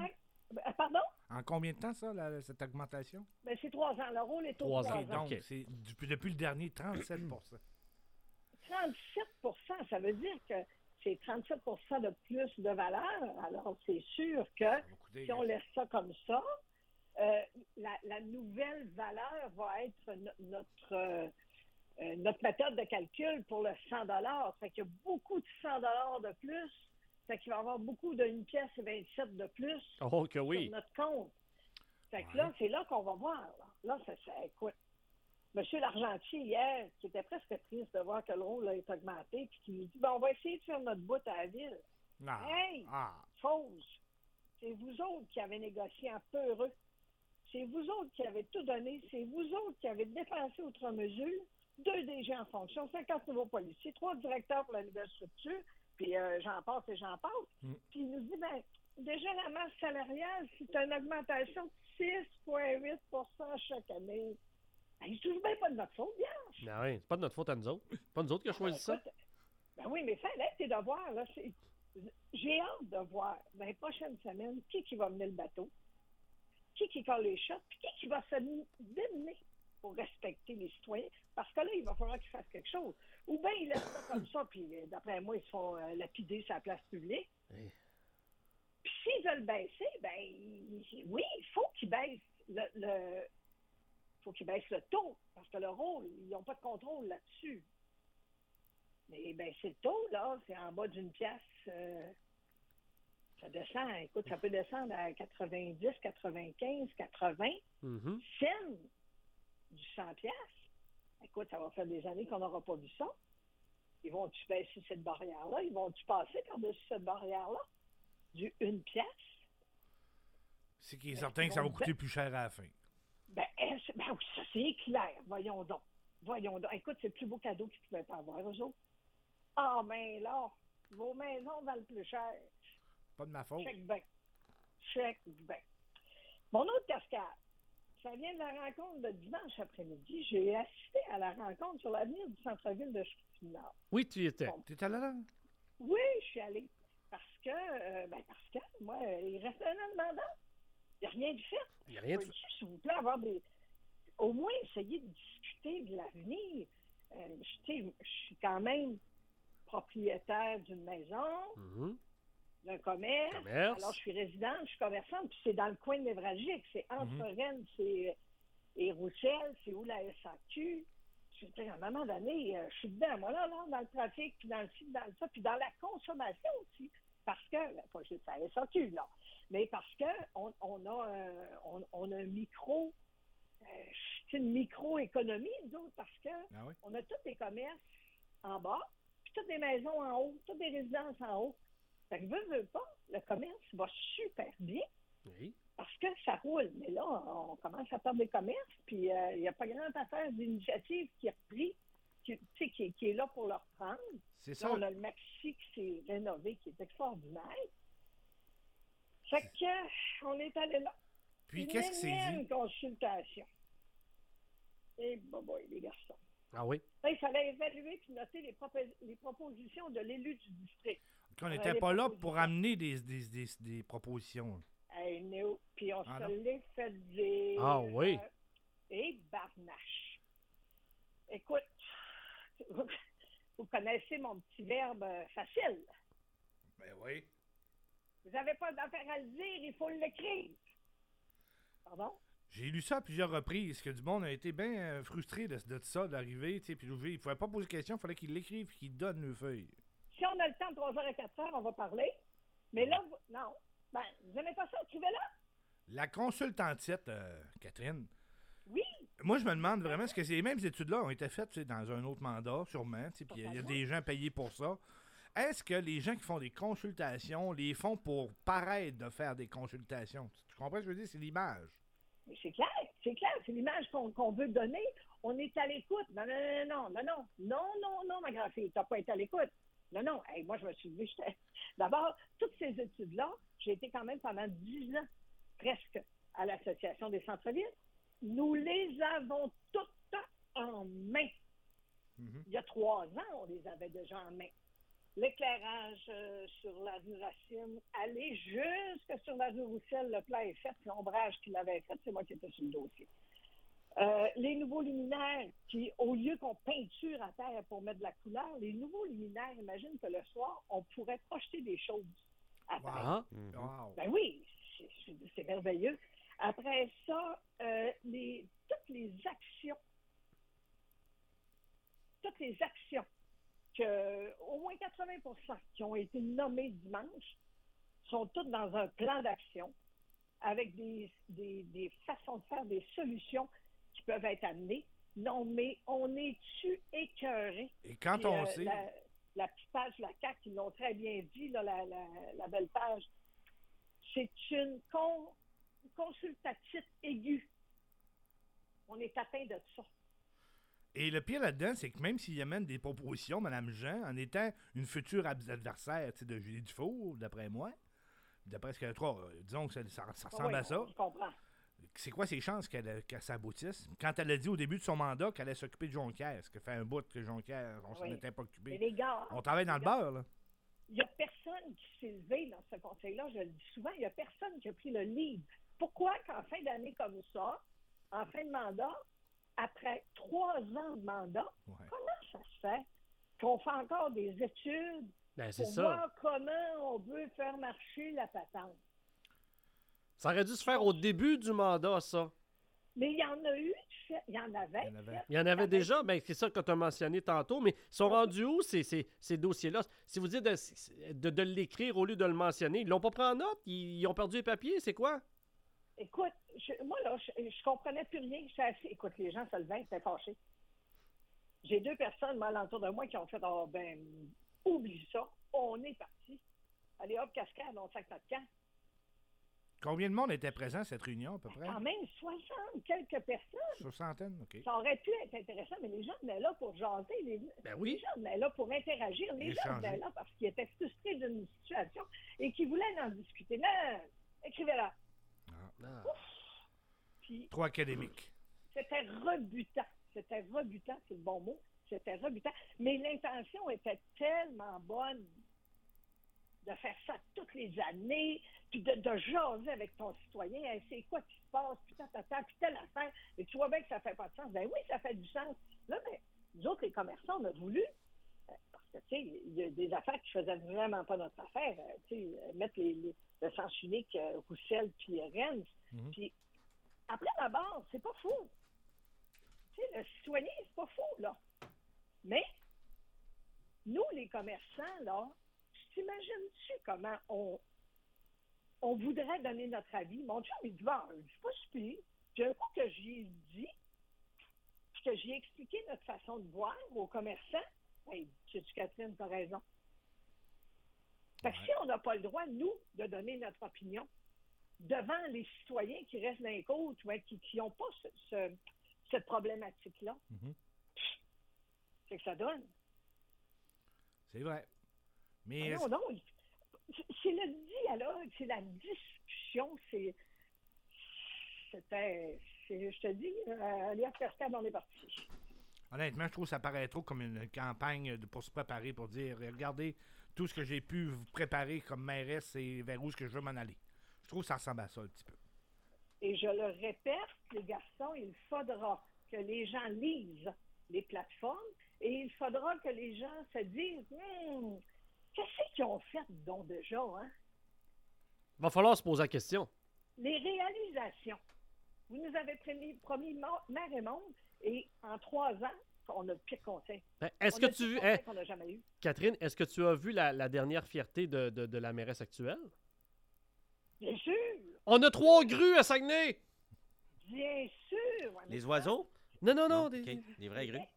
Ben, pardon? En combien de temps, ça, la- cette augmentation? Ben, c'est trois ans. Le rôle est aux Trois trois ans. ans. Donc, c'est depuis, depuis le dernier, trente-sept pour cent. trente-sept pour cent, ça veut dire que c'est trente-sept pour cent de plus de valeur. Alors, c'est sûr que si on laisse ça comme ça, euh, la, la nouvelle valeur va être no- notre, euh, euh, notre méthode de calcul pour le cent dollars. Fait qu'il y a beaucoup de cent dollars de plus. Fait qu'il va y avoir beaucoup d'une pièce et vingt-sept de plus Oh, que oui. sur notre compte. Fait que là, c'est là qu'on va voir. Là, là ça, ça, écoute, M. Largentier, hier, qui était presque triste de voir que le rôle est augmenté, puis qui nous dit, ben, on va essayer de faire notre bout à la ville. Ah. Hey! Ah. Fausse! C'est vous autres qui avez négocié en peureux. C'est vous autres qui avez tout donné. C'est vous autres qui avez dépensé outre mesure. Deux D G en fonction, cinquante nouveaux policiers, trois directeurs pour la nouvelle structure, puis euh, j'en passe et j'en passe. Mm. Puis il nous dit, ben, déjà la masse salariale, c'est une augmentation de six virgule huit pour cent chaque année. Ben, c'est toujours bien pas de notre faute, bien. Non, oui, c'est pas de notre faute à nous autres. C'est pas nous autres qui avons choisi ça. Écoute, ben oui, mais ça laisse tes devoirs. Là, c'est- j'ai hâte de voir dans les prochaines semaines qui, qui va mener le bateau, qui qui colle les shots, puis qui qui va se démener pour respecter les citoyens. Parce que là, il va falloir qu'ils fassent quelque chose. Ou bien ils laissent ça comme ça, puis euh, d'après moi, ils se font euh, lapider sur la place publique. Oui. Puis s'ils veulent baisser, ben il- oui, il faut qu'ils baissent le, le faut qu'ils baissent le taux, parce que le rôle, ils n'ont pas de contrôle là-dessus. Mais ben c'est le taux, là, c'est en bas d'une pièce. euh, ça descend, écoute, ça peut descendre à quatre-vingt-dix, quatre-vingt-quinze, quatre-vingts Mhm. cents du cent piastres. Écoute, ça va faire des années qu'on n'aura pas vu ça. Ils vont-tu baisser cette barrière-là? Ils vont-tu passer par-dessus cette barrière-là? Du une pièce? C'est qu'il est certain que ça va coûter plus cher à la fin. Ben, est-ce- ben oui, ça c'est clair. Voyons donc. Voyons donc. Écoute, c'est le plus beau cadeau qu'ils pouvaient pas avoir, eux autres. Ah, mais là, vos maisons valent plus cher. Pas de ma faute. Check bien. Check bien. Mon autre cascade, ça vient de la rencontre de dimanche après-midi. J'ai assisté à la rencontre sur l'avenir du centre-ville de Chicoutimi-Nord. Oui, tu y étais. Bon. T'es allé là? Oui, je suis allée. Parce que, euh, ben parce que, moi, euh, il reste un an de mandat. Il n'y a rien de fait. Il n'y a rien de fait. Peux-tu, s'il vous plaît, avoir des... Au moins, essayer de discuter de l'avenir. Euh, je- tu sais, je suis quand même propriétaire d'une maison, Mhm. d'un commerce. Commerce. Alors, je suis résidente, je suis commerçante, puis c'est dans le coin névralgique. C'est entre Mhm. Rennes c'est, et Roussel, c'est où la S A Q. Je veux dire, à un moment donné, euh, je suis dedans, moi, là, là, dans le trafic, puis dans le ci, dans le ça, puis dans la consommation aussi. Parce que, ben, pas juste la S A Q, là, mais parce que on, on a, euh, on, on a un micro, euh, c'est une microéconomie, nous autres, parce que Ah oui? on a tous des commerces en bas, puis toutes des maisons en haut, toutes des résidences en haut. Fait que veut, veut pas, le commerce va super bien Oui. parce que ça roule. Mais là, on commence à perdre des commerces, puis euh, il n'y a pas grand affaire d'initiative qui est repris, qui, tu sais, qui, est- qui est là pour le reprendre. C'est Là, ça. on a le Maxi qui s'est rénové, qui est extraordinaire. Fait que, euh, on est allé là. Puis Une qu'est-ce qui s'est énième dit? consultation. Et bah, bah, les garçons. Ah oui? Là, il fallait évaluer puis noter les, propos- les propositions de l'élu du district. On Euh, n'était les pas là propositions. pour amener des, des, des, des propositions. Hey, Néo, puis on Ah se non? l'est fait dire. Ah oui? euh, et barnache. Écoute, vous, vous connaissez mon petit verbe euh, facile. Ben oui. Vous n'avez pas d'affaire à le dire, il faut l'écrire. Pardon? J'ai lu ça à plusieurs reprises, que du monde a été bien euh, frustré de, de ça, d'arriver, tu sais, puis il ne fallait pas poser de questions, il fallait qu'il l'écrive et qu'il donne le feuille. Si on a le temps de trois heures et quatre heures, on va parler. Mais là, vous- non. Ben, vous n'aimez pas ça, écrivez-la. La consultantite, euh, Catherine. Oui. Moi, je me demande vraiment, est-ce que ces mêmes études-là ont été faites tu sais, dans un autre mandat, sûrement, tu sais, puis il y, a- il y a des gens payés pour ça. Est-ce que les gens qui font des consultations les font pour paraître de faire des consultations? Tu comprends ce que je veux dire? C'est l'image. Mais c'est clair, c'est clair, c'est l'image qu'on qu'on veut donner. On est à l'écoute. Non, non, non, non, non, non, non, non, non, ma grande fille, t'as pas été à l'écoute. Non, non, hey, moi, je me suis levée, j'étais... D'abord, toutes ces études-là, j'ai été quand même pendant dix ans, presque, à l'Association des centres-villes. Nous les avons toutes en main. Il y a trois ans, on les avait déjà en main. l'éclairage euh, sur la rue Racine, aller jusque sur la rue Roussel, le plan est fait, l'ombrage qu'il avait fait, c'est moi qui étais sur le dossier. Euh, les nouveaux luminaires, qui, au lieu qu'on peinture à terre pour mettre de la couleur, les nouveaux luminaires, imagine que le soir, on pourrait projeter des choses à terre. Wow. Wow. Ben oui, c'est, c'est, c'est merveilleux. Après ça, euh, les, toutes les actions, toutes les actions que, au moins quatre-vingts pour cent qui ont été nommées dimanche, sont toutes dans un plan d'action avec des, des, des façons de faire, des solutions qui peuvent être amenées. Non, mais on est-tu écœuré? Et quand Puis, on euh, sait... La, la petite page de la C A Q, ils l'ont très bien dit, là, la, la, la belle page, c'est une con, consultatif aiguë. On est atteint de ça. Et le pire là-dedans, c'est que même s'il amène des propositions, Mme Jean, en étant une future adversaire de Julie Dufour, d'après moi, d'après ce qu'elle trouve, disons que ça, ça, ça ressemble oui, à ça. Je comprends. C'est quoi ses chances qu'elle, qu'elle s'aboutisse? Quand elle a dit au début de son mandat qu'elle allait s'occuper de Jonquière, ce que fait un bout que Jonquière, on s'en Oui. était pas occupé. Mais les gars, On travaille dans le gars, beurre, là. Il n'y a personne qui s'est levé dans ce conseil-là, je le dis souvent, il n'y a personne qui a pris le lead. Pourquoi qu'en fin d'année comme ça, en fin de mandat, après trois ans de mandat, ouais. comment ça se fait qu'on fait encore des études Ben, c'est pour ça. voir comment on veut faire marcher la patente? Ça aurait dû se faire au début du mandat, ça. Mais il y en a eu, il y en avait. Il y en avait, Il y en avait déjà, ben, c'est ça que tu as mentionné tantôt, mais ils sont rendus où ces, ces, ces dossiers-là? Si vous dites de, de, de l'écrire au lieu de le mentionner, ils l'ont pas pris en note? Ils, ils ont perdu les papiers, c'est quoi? Écoute, je, moi, là, je, je comprenais plus rien. J'étais assis. Écoute, les gens se levaient, c'était fâché. J'ai deux personnes, moi, alentour de moi, qui ont fait, oh, ben, oublie ça, on est parti. Allez, hop, cascade, on sac notre camp. Combien de monde était présent à cette réunion, à peu près? Quand même, soixante quelques personnes. Soixantaine, OK. Ça aurait pu être intéressant, mais les gens venaient là pour jaser. Les, ben oui. les gens venaient là pour interagir. Les Échanger. gens venaient là parce qu'ils étaient frustrés d'une situation et qu'ils voulaient en discuter. Non, écrivez-la. Ah. Puis, Trop académique. c'était rebutant. C'était rebutant, c'est le bon mot. C'était rebutant. Mais l'intention était tellement bonne de faire ça toutes les années, puis de, de jaser avec ton citoyen. Hey, c'est quoi qui se passe? Puis t'attends, puis telle affaire. Et tu vois bien que ça fait pas de sens. Ben oui, ça fait du sens. Là, ben, nous autres, les commerçants, on a voulu, euh, parce que, tu sais, il y a des affaires qui faisaient vraiment pas notre affaire. Euh, tu sais, euh, mettre les, les, le sens unique, euh, Roussel, puis Rennes. Mm-hmm. Puis, après la barre, c'est pas fou. Tu sais, le citoyen, c'est pas fou, là. Mais, nous, les commerçants, là, t'imagines-tu comment on, on voudrait donner notre avis? Mon chum, il dit, bon, je suis pas stupide. Puis un coup que j'y ai dit, puis que j'ai expliqué notre façon de voir aux commerçants, hey, sais-tu, Catherine, t'as raison. Fait que si on n'a pas le droit, nous, de donner notre opinion devant les citoyens qui restent dans les côtes, ouais, qui n'ont pas ce, ce, cette problématique-là, Mm-hmm. c'est que ça donne. C'est vrai. Mais Ah non, non, c'est le dialogue, c'est la discussion, c'est... C'était... c'est- Je te dis, euh, Léa Cascade, on est parti. honnêtement, je trouve que ça paraît trop comme une campagne de- pour se préparer, pour dire, regardez tout ce que j'ai pu vous préparer comme mairesse et vers où est-ce que je veux m'en aller. Je trouve que ça ressemble à ça un petit peu. Et je le répète, les garçons, il faudra que les gens lisent les plateformes et il faudra que les gens se disent Hum, qu'est-ce qu'ils ont fait donc déjà, hein? Va falloir se poser la question. Les réalisations. Vous nous avez promis, promis ma- mer et monde et en trois ans, on a le pire conseil. Ben, est-ce On que a le tu- pire conseil eh, qu'on n'a jamais eu. Catherine, est-ce que tu as vu la, la dernière fierté de, de, de la mairesse actuelle? Bien sûr! On a trois grues à Saguenay! Bien sûr! ouais, mais Les ça- oiseaux? Non, non, non. Non, des- ok, des vrais grues.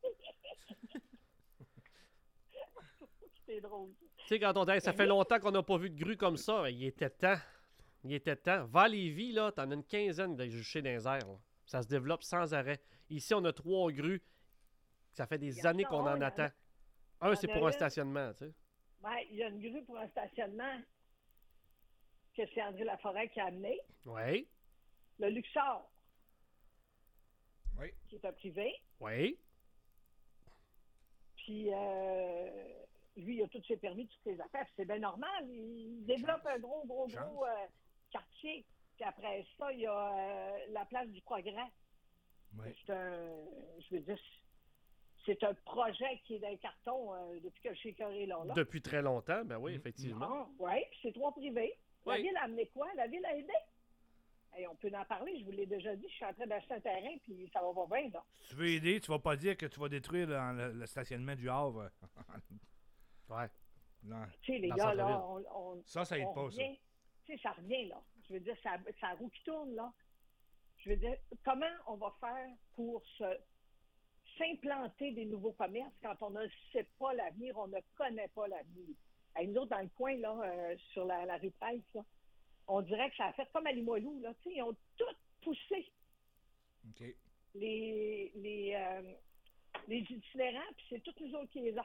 C'est drôle. Tu sais, quand on dit, Hey, ça fait longtemps qu'on n'a pas vu de grue comme ça, il était temps. Il était temps. Va à Lévis, là, t'en as une quinzaine de juchés dans les airs. là. Ça se développe sans arrêt. Ici, on a trois grues. Ça fait des Il y en a années qu'on un, en il y en a- attend. il y Un, en c'est a pour un une. stationnement, tu sais. Ben, il y a une grue pour un stationnement que c'est André Laforêt qui a amené. Oui, Le Luxor, Oui. qui est un privé. oui. Puis, euh, lui, il a tous ses permis, toutes ses affaires, puis c'est bien normal. Il développe un gros, gros, Chance. gros euh, quartier. Puis après ça, il y a euh, la place du Progrès. Ouais. C'est un, je veux dire, c'est un projet qui est dans le carton euh, depuis que le shaker est là. là. Depuis très longtemps, ben oui, effectivement. Ah, oui, puis c'est trois privés. La Oui. ville a amené quoi? La ville a aidé. Et on peut en parler, je vous l'ai déjà dit, je suis en train d'acheter un terrain, puis ça va pas bien, là. Si tu veux aider, tu vas pas dire que tu vas détruire le, le- le stationnement du Havre. ouais. Non. Tu sais, les Dans gars, le là, centre-ville. on, on- Ça, ça aide on pas, ça. revient. Tu sais, ça revient, là. Je veux dire, ça, ça roue qui tourne, là. Je veux dire, comment on va faire pour se s'implanter des nouveaux commerces quand on ne sait pas l'avenir, on ne connaît pas l'avenir? Et nous autres, dans le coin, là, euh, sur la, la rue Price, là, on dirait que ça a fait comme à Limoilou, là. Tu sais, ils ont tout poussé. OK. Les, les, euh, les itinérants, puis c'est tous nous autres qui les ont.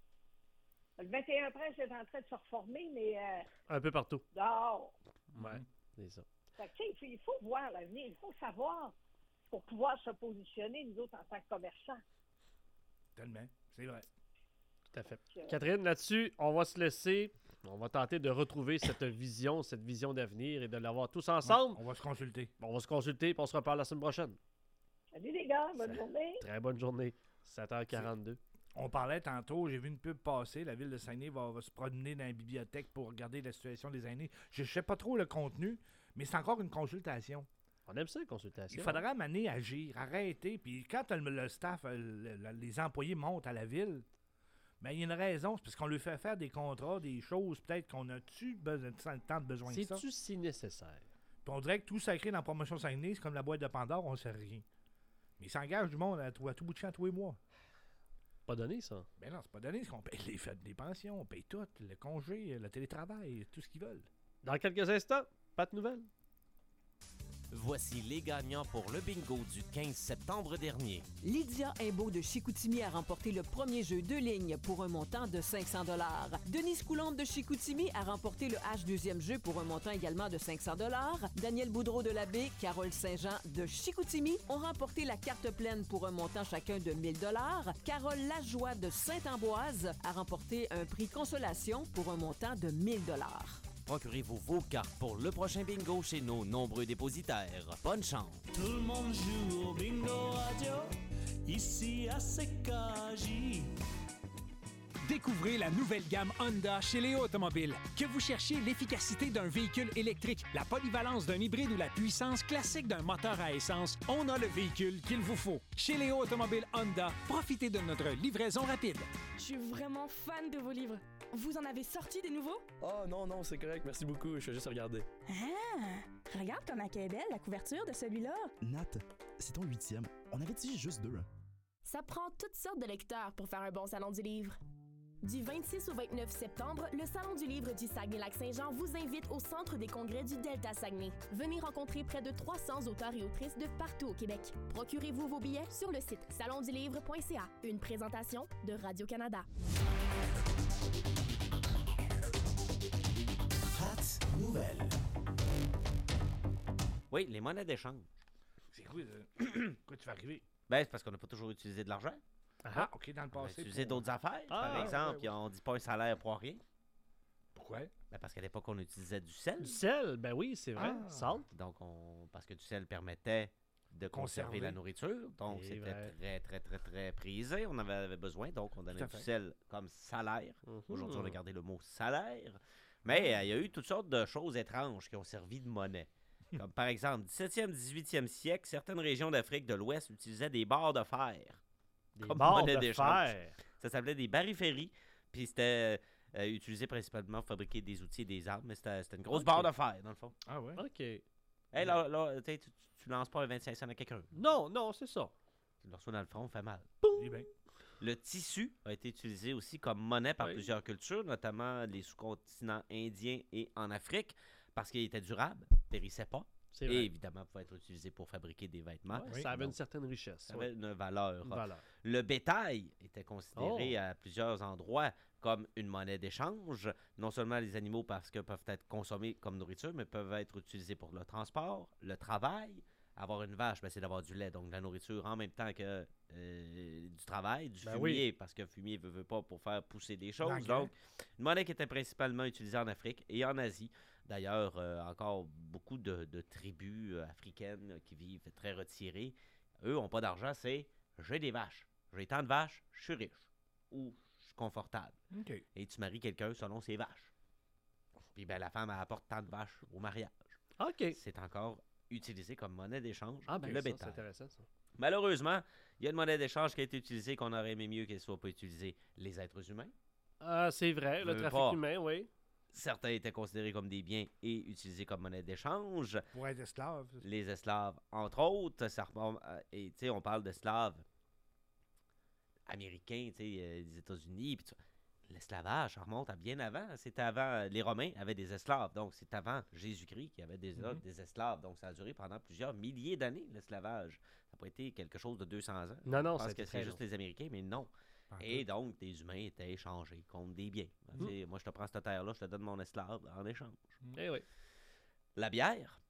Le vingt et un Prince est en train de se reformer, mais euh, Un peu partout. dehors. Ouais, c'est ça. Fait que, tu sais, il faut, il faut voir l'avenir, il faut savoir pour pouvoir se positionner, nous autres, en tant que commerçants. Tellement. C'est vrai. Tout à fait. Euh, Catherine, là-dessus, on va se laisser. On va tenter de retrouver cette vision, cette vision d'avenir et de l'avoir tous ensemble. On va se consulter. On va se consulter et on se reparle la semaine prochaine. Salut les gars, bonne journée. Très bonne journée. sept heures quarante-deux. On parlait tantôt, j'ai vu une pub passer, la ville de Saguenay va, va se promener dans la bibliothèque pour regarder la situation des aînés. Je ne sais pas trop le contenu, mais c'est encore une consultation. On aime ça, la consultation. Il faudra m'amener à agir, arrêter. Puis quand le, le staff, le- le- les employés montent à la ville, ben, il y a une raison. C'est parce qu'on lui fait faire des contrats, des choses, peut-être qu'on a-tu besoin, tant de besoin que ça. C'est-tu si nécessaire? Puis on dirait que tout sacré dans la promotion Saguenay, c'est comme la boîte de Pandore, on ne sait rien. Mais il s'engage du monde à tout, à tout bout de champ tous les mois. Pas donné, ça. Ben non, c'est pas donné. C'est qu'on paye les fêtes des pensions, on paye tout, le congé, le télétravail, tout ce qu'ils veulent. Dans quelques instants, pas de nouvelles. Voici les gagnants pour le bingo du quinze septembre dernier. Lydia Imbeau de Chicoutimi a remporté le premier jeu de ligne pour un montant de cinq cents dollars. Denise Coulombe de Chicoutimi a remporté le H deuxième jeu pour un montant également de cinq cents dollars. Daniel Boudreau de la Baie, Carole Saint-Jean de Chicoutimi ont remporté la carte pleine pour un montant chacun de mille dollars. Carole Lajoie de Sainte-Ambroise a remporté un prix consolation pour un montant de mille dollars. Procurez-vous vos cartes pour le prochain bingo chez nos nombreux dépositaires. Bonne chance! Tout le monde joue au bingo radio, ici à C K J. Découvrez la nouvelle gamme Honda chez Léo Automobile. Que vous cherchiez l'efficacité d'un véhicule électrique, la polyvalence d'un hybride ou la puissance classique d'un moteur à essence, on a le véhicule qu'il vous faut. Chez Léo Automobile Honda, profitez de notre livraison rapide. Je suis vraiment fan de vos livres. Vous en avez sorti des nouveaux? Oh non, non, c'est correct. Merci beaucoup. Je vais juste regarder. Ah! Regarde comme elle est belle, la couverture de celui-là. Nat, c'est ton huitième. On avait dit juste deux. Ça prend toutes sortes de lecteurs pour faire un bon salon du livre. Du vingt-six au vingt-neuf septembre, le Salon du livre du Saguenay-Lac-Saint-Jean vous invite au Centre des congrès du Delta Saguenay. Venez rencontrer près de trois cents auteurs et autrices de partout au Québec. Procurez-vous vos billets sur le site salon du livre point c a. Une présentation de Radio-Canada. Pat Nouvelle. Oui, les monnaies d'échange. C'est quoi, euh, quoi tu vas arriver? Ben, c'est parce qu'on n'a pas toujours utilisé de l'argent. Ah, OK, dans le On a passé. utilisé pour- d'autres affaires. Ah, par exemple, ouais, puis on dit pas un salaire pour rien. Pourquoi? Ben, parce qu'à l'époque, on utilisait du sel. Du sel, ben oui, c'est vrai. Ah. Salt. Donc, on... parce que du sel permettait de conserver, Conserver. la nourriture. Donc, C'est c'était vrai. très, très, très, très prisé. On en avait, avait besoin. Donc, on donnait Tout à du fait. sel comme salaire. Mhm. Aujourd'hui, on a gardé le mot salaire. Mais euh, il y a eu toutes sortes de choses étranges qui ont servi de monnaie. Comme par exemple, dix-septième, dix-huitième siècle, certaines régions d'Afrique de l'Ouest utilisaient des barres de fer. Des comme barres monnaie de d'échange. fer. Ça s'appelait des bariféries. Puis c'était euh, utilisé principalement pour fabriquer des outils et des armes. Mais c'était c'était une grosse Ok. barre de fer, dans le fond. Ah ouais? OK. Hey, là, là, tu, sais, tu, tu lances pas un vingt-cinq cents à quelqu'un. Non, non, c'est ça. Tu le reçois dans le front, fait mal. Eh ben, Le tissu a été utilisé aussi comme monnaie par Oui. plusieurs cultures, notamment les sous-continents indiens et en Afrique, parce qu'il était durable, périssait pas. C'est Et vrai. évidemment, pouvait être utilisé pour fabriquer des vêtements. Ouais, ça avait une Donc, certaine richesse. ça avait une valeur. Une valeur. Le bétail était considéré Oh. à plusieurs endroits comme une monnaie d'échange. Non seulement les animaux parce que peuvent être consommés comme nourriture, mais peuvent être utilisés pour le transport, le travail, avoir une vache, ben, c'est d'avoir du lait, donc de la nourriture en même temps que euh, du travail, du Ben fumier, oui. parce que le fumier ne veut, veut pas pour faire pousser des choses. L'engrais. Donc, une monnaie qui était principalement utilisée en Afrique et en Asie. D'ailleurs, euh, encore beaucoup de, de tribus euh, africaines euh, qui vivent très retirées. Eux n'ont pas d'argent, c'est « j'ai des vaches. J'ai tant de vaches, je suis riche. » Ou « je suis confortable. OK. » Et tu maries quelqu'un selon ses vaches. Puis ben, la femme elle apporte tant de vaches au mariage. OK. C'est encore utilisé comme monnaie d'échange, Ah, ben le ça, c'est bétail. intéressant, ça. Malheureusement, il y a une monnaie d'échange qui a été utilisée qu'on aurait aimé mieux qu'elle ne soit pas utilisée. Les êtres humains. Ah, c'est vrai, le Veux trafic pas. humain, oui. Certains étaient considérés comme des biens et utilisés comme monnaie d'échange. Pour être esclave. Les esclaves, entre autres. Ça remonte à- et tu sais, on parle d'esclaves américains, tu sais, euh, des États-Unis. Puis tout ça. L'esclavage, ça remonte à bien avant. C'était avant. Les Romains avaient des esclaves. Donc, c'est avant Jésus-Christ qu'il y avait déjà Mhm. des esclaves. Donc, ça a duré pendant plusieurs milliers d'années, l'esclavage. Ça n'a pas été quelque chose de deux cents ans. Non, non, Je pense c'était que c'est très juste long. les Américains, mais non. Pas en Et donc, des humains étaient échangés contre des biens. Mhm. Tu sais, Moi, je te prends cette terre-là, je te donne mon esclave en échange. Eh oui. La bière.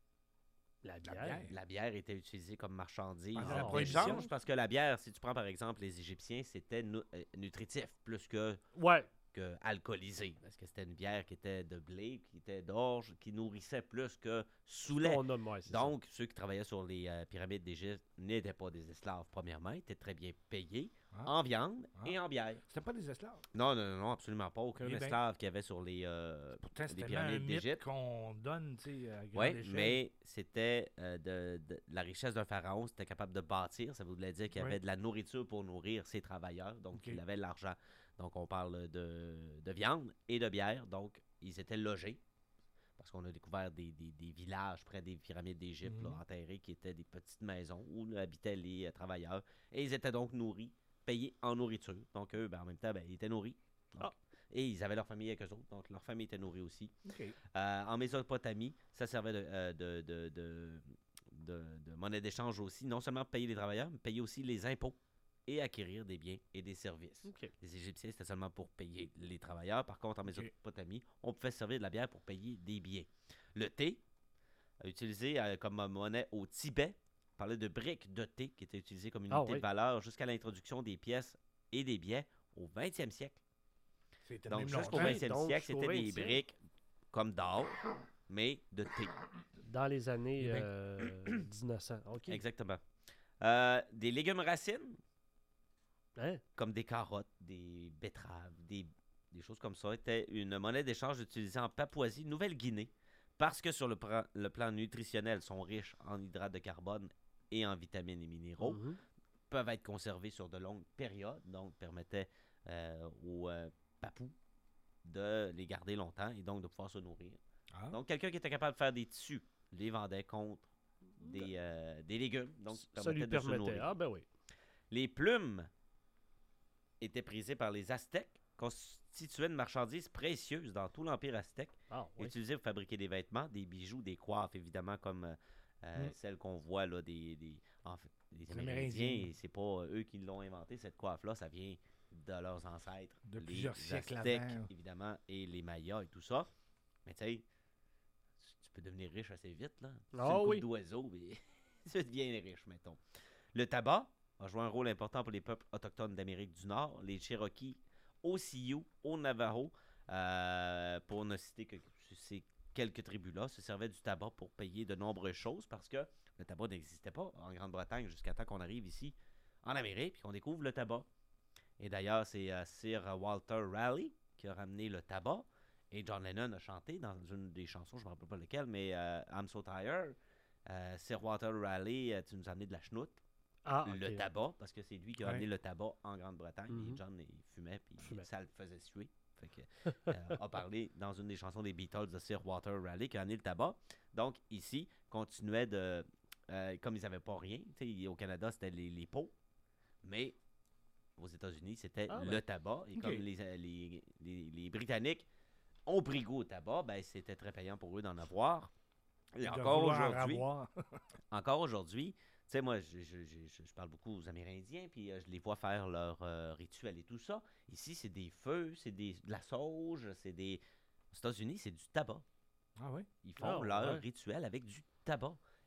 La La bière. bière. La bière était utilisée comme marchandise Ah, la en prohibition. échange parce que la bière, si tu prends par exemple les Égyptiens, c'était nu- euh, nutritif plus que, Ouais. que alcoolisé. Parce que c'était une bière qui était de blé, qui était d'orge, qui nourrissait plus que sous lait. On nomme, ouais, c'est ça. Donc, ceux qui travaillaient sur les euh, pyramides d'Égypte n'étaient pas des esclaves, premièrement, étaient très bien payés Ah. en viande Ah. et en bière. C'était pas des esclaves. Non, non, non, absolument pas. Aucun Eh ben. esclave qu'il y avait sur les, euh, Pourtant, les c'est tellement un pyramides mythe d'Égypte. qu'on donne, tu sais, à grande Oui, échelle. mais c'était euh, de, de la richesse d'un pharaon, c'était capable de bâtir. Ça voulait dire qu'il y avait Ouais. de la nourriture pour nourrir ses travailleurs, donc Ok. il avait de l'argent. Donc on parle de, de viande et de bière, donc ils étaient logés. Parce qu'on a découvert des, des- des villages près des pyramides d'Égypte, là, Mhm. enterrés, qui étaient des petites maisons où habitaient les euh, travailleurs. Et ils étaient donc nourris, payés en nourriture. Donc eux, ben, en même temps, ben, ils étaient nourris. Donc, Ah. Et ils avaient leur famille avec eux autres, donc leur famille était nourrie aussi. OK. Euh, en Mésopotamie, ça servait de, euh, de, de, de, de- de monnaie d'échange aussi, non seulement pour payer les travailleurs, mais payer aussi les impôts et acquérir des biens et des services. OK. Les Égyptiens, c'était seulement pour payer les travailleurs. Par contre, en Mésopotamie, on pouvait se servir de la bière pour payer des biens. Le thé, euh, utilisé euh, comme monnaie au Tibet, on parlait de briques de thé qui étaient utilisées comme unité Ah oui. de valeur jusqu'à l'introduction des pièces et des billets au vingtième siècle. C'était Donc, même jusqu'au longtemps. vingtième Donc, siècle, jusqu'au c'était des vingtième. briques comme d'or, mais de thé. Dans les années Eh ben. euh, dix-neuf cents. OK. Exactement. Euh, des légumes racines, Hein? comme des carottes, des betteraves, des, des choses comme ça, étaient une monnaie d'échange utilisée en Papouasie, Nouvelle-Guinée, parce que sur le, pra- le plan nutritionnel, sont riches en hydrates de carbone et en vitamines et minéraux, Mhm. peuvent être conservés sur de longues périodes, donc permettaient euh, aux euh, Papous de les garder longtemps et donc de pouvoir se nourrir. Ah. Donc, quelqu'un qui était capable de faire des tissus les vendait contre des, euh, des légumes, donc Ça lui permettait de se permettait. nourrir. Ah, ben oui. Les plumes étaient prisées par les Aztèques, constituaient une marchandise précieuse dans tout l'Empire aztèque, Ah, oui. utilisée pour fabriquer des vêtements, des bijoux, des coiffes, évidemment, comme euh, euh, Mm. celles qu'on voit là, des, des, en fait, des Les Amérindiens. Amérindiens. Et c'est pas eux qui l'ont inventé, cette coiffe-là, ça vient de leurs ancêtres. De les plusieurs siècles Aztèques, avant. évidemment, et les Mayas et tout ça. Mais tu sais, tu peux devenir riche assez vite, là. C'est Ah une coupe oui. d'oiseau, mais tu deviens riche, mettons. Le tabac a joué un rôle important pour les peuples autochtones d'Amérique du Nord, les Cherokees, aux Sioux, aux Navajo, euh, pour ne citer que ces quelques tribus-là, se servaient du tabac pour payer de nombreuses choses parce que le tabac n'existait pas en Grande-Bretagne jusqu'à temps qu'on arrive ici en Amérique et qu'on découvre le tabac. Et d'ailleurs, c'est euh, Sir Walter Raleigh qui a ramené le tabac et John Lennon a chanté dans une des chansons, je ne me rappelle pas lequel, mais euh, I'm So Tired. Euh, Sir Walter Raleigh, euh, tu nous as amené de la chenoute. Ah, Le ok. tabac, parce que c'est lui qui a Ouais. amené le tabac en Grande-Bretagne. Mhm. Et John, il fumait, puis Fumait. ça le faisait suer. Fait que, euh, a parlé dans une des chansons des Beatles de Sir Walter Raleigh qui a amené le tabac. Donc, ici, continuait de... euh, comme ils n'avaient pas rien, tu sais, au Canada, c'était les, les pots. Mais aux États-Unis, c'était Ah, le ben. tabac. Et Ok. comme les, euh, les, les, les Britanniques ont pris goût au tabac, ben, c'était très payant pour eux d'en avoir. Et De encore vouloir aujourd'hui, avoir. encore aujourd'hui, tu sais, moi, je, je- je- je- je parle beaucoup aux Amérindiens, puis euh, je les vois faire leurs euh, rituels et tout ça. Ici, c'est des feux, c'est des, de la sauge, c'est des... Aux États-Unis, c'est du tabac. Ah oui? Ils font Ah, leur ouais. rituel avec du tabac.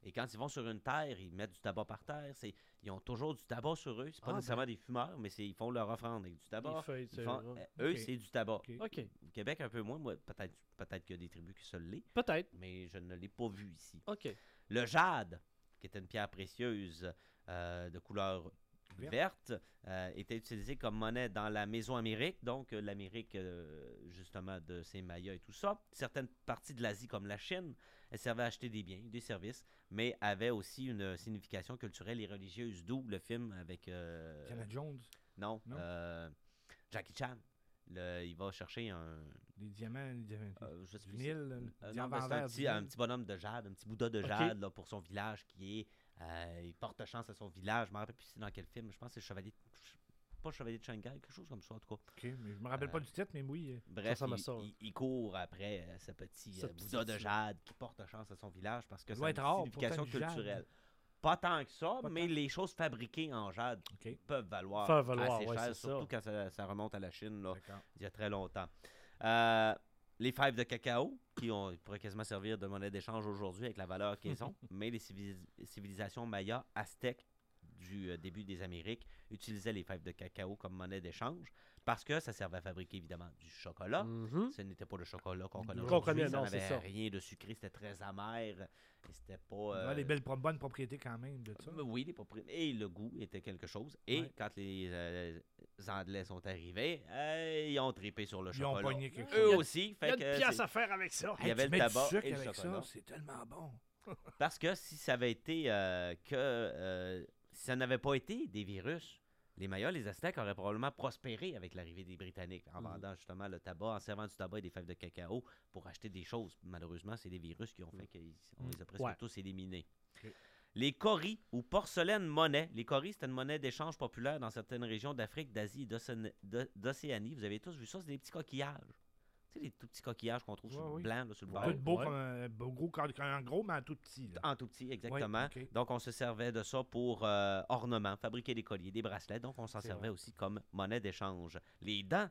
Et quand ils vont sur une terre, ils mettent du tabac par terre. C'est, ils ont toujours du tabac sur eux. C'est pas Ah, nécessairement ben. des fumeurs, mais c'est, ils font leur offrande avec du tabac. Des feuilles, Ils c'est- font- ouais. euh, eux, Ok. c'est du tabac. Ok. Ok. Au Québec, un peu moins. Moi, peut-être, peut-être qu'il y a des tribus qui se l'est. Peut-être. Mais je ne l'ai pas vu ici. OK. Le jade, qui était une pierre précieuse euh, de couleur Verte. verte, euh, était utilisé comme monnaie dans la Mésoamérique, donc euh, l'Amérique euh, justement de ces Mayas et tout ça. Certaines parties de l'Asie, comme la Chine, elle servait à acheter des biens, des services, mais avait aussi une signification culturelle et religieuse, d'où le film avec... euh, Indiana Jones. Non, Non? euh, Jackie Chan. Le- il va chercher un... Des diamants, des diamants. Euh, je sais plus du si- Nil, euh, le non, diamant mais c'est un vert petit, du un Nil. petit bonhomme de jade, un petit Bouddha de Ok. jade là, pour son village qui est. euh, il porte chance à son village. Je me rappelle plus c'est dans quel film. Je pense que c'est Chevalier. Pas Chevalier de Shanghai, quelque chose comme ça en tout cas. OK, mais je me rappelle Euh, pas du titre, mais oui. euh, Bref, Ça ressemble à il, ça, il- il court après euh, ce petit Ce euh, petit Bouddha de petit- jade qui porte chance à son village parce que Ça c'est doit une être rare, signification pourtant, du jade. culturelle. Pas tant que ça, Pas mais les choses fabriquées en jade OK. peuvent valoir, Peuvent valoir, assez ouais, cher, c'est ça. surtout quand ça, ça remonte à la Chine là, D'accord. il y a très longtemps. Euh, les fèves de cacao, qui ont, pourraient quasiment servir de monnaie d'échange aujourd'hui avec la valeur qu'ils ont, mais les civilis- civilisations mayas, aztèques du euh, début des Amériques utilisaient les fèves de cacao comme monnaie d'échange parce que ça servait à fabriquer évidemment du chocolat. Mhm. Ce n'était pas le chocolat qu'on connaît Qu'on aujourd'hui, connaît, ça non, n'avait c'est ça. rien de sucré, c'était très amer et c'était pas... Il y euh, avait des belles, pro- bonnes propriétés quand même de ça. mais oui, les propri- et le goût était quelque chose. Et Ouais. quand les euh, Anglais sont arrivés, euh, ils ont tripé sur le Ils ont chocolat. pogné quelque Eux chose. aussi. Il y Fait a que une pièce c'est- à faire avec ça. Il y Hey, avait tu le mets du tabac sucre et le avec chocolat. ça, c'est tellement bon. Parce que si ça avait été euh, que euh, si ça n'avait pas été des virus, les Mayas, les Aztèques auraient probablement prospéré avec l'arrivée des Britanniques en Mm. vendant justement le tabac, en servant du tabac et des fèves de cacao pour acheter des choses. Malheureusement, c'est des virus qui ont fait qu'on les a presque Ouais. tous éliminés. Ok. Les coris ou porcelaine monnaie. Les coris, c'était une monnaie d'échange populaire dans certaines régions d'Afrique, d'Asie et d'Océan- d'O- d'Océanie. Vous avez tous vu ça, c'est des petits coquillages. Tu sais, les tout petits coquillages qu'on trouve Ouais, sur le oui. blanc, là, sur le bord. Tout beau ouais. comme un beau gros, quand- en gros, mais en tout petit. là. En tout petit, exactement. Ouais, ok. Donc, on se servait de ça pour euh, ornement, fabriquer des colliers, des bracelets. Donc, on s'en C'est servait vrai. aussi comme monnaie d'échange. Les dents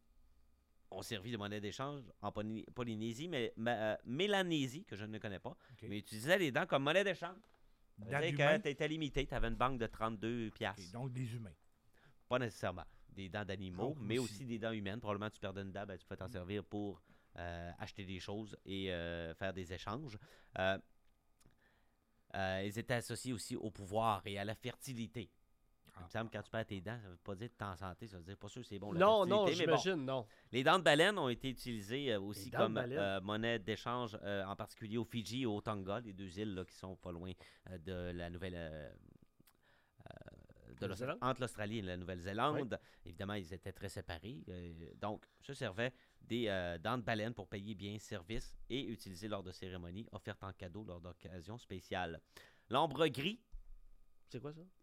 ont servi de monnaie d'échange en Poly- Polynésie, mais ma- euh, Mélanésie, que je ne connais pas, Ok. mais utilisaient les dents comme monnaie d'échange. Ça Dents veut dire d'humains? que tu étais limité, tu avais une banque de trente-deux piastres. Ok, donc des humains. Pas nécessairement des dents d'animaux, Oh, mais aussi. aussi des dents humaines. Probablement, tu perdais une dent, ben, tu pouvais t'en servir pour euh, acheter des choses et euh, faire des échanges. Euh, euh, ils étaient associés aussi au pouvoir et à la fertilité. Il me semble que quand tu perds tes dents, ça ne veut pas dire que tu es en santé, ça veut dire pas sûr que c'est bon. La Non, non, fertilité, mais bon. j'imagine, non. Les dents de baleine ont été utilisées euh, aussi Les dents de comme baleine. euh, monnaie d'échange, euh, en particulier au Fidji et au Tonga, les deux îles là, qui sont pas loin euh, de la Nouvelle... euh, euh, de l'Aust- Nouvelle-Zélande? entre l'Australie et la Nouvelle-Zélande. Évidemment, ils étaient très séparés. euh, donc, se servaient des euh, dents de baleine pour payer bien service et utiliser lors de cérémonies offertes en cadeau lors d'occasions spéciales. L'ambre gris, C'est quoi ça?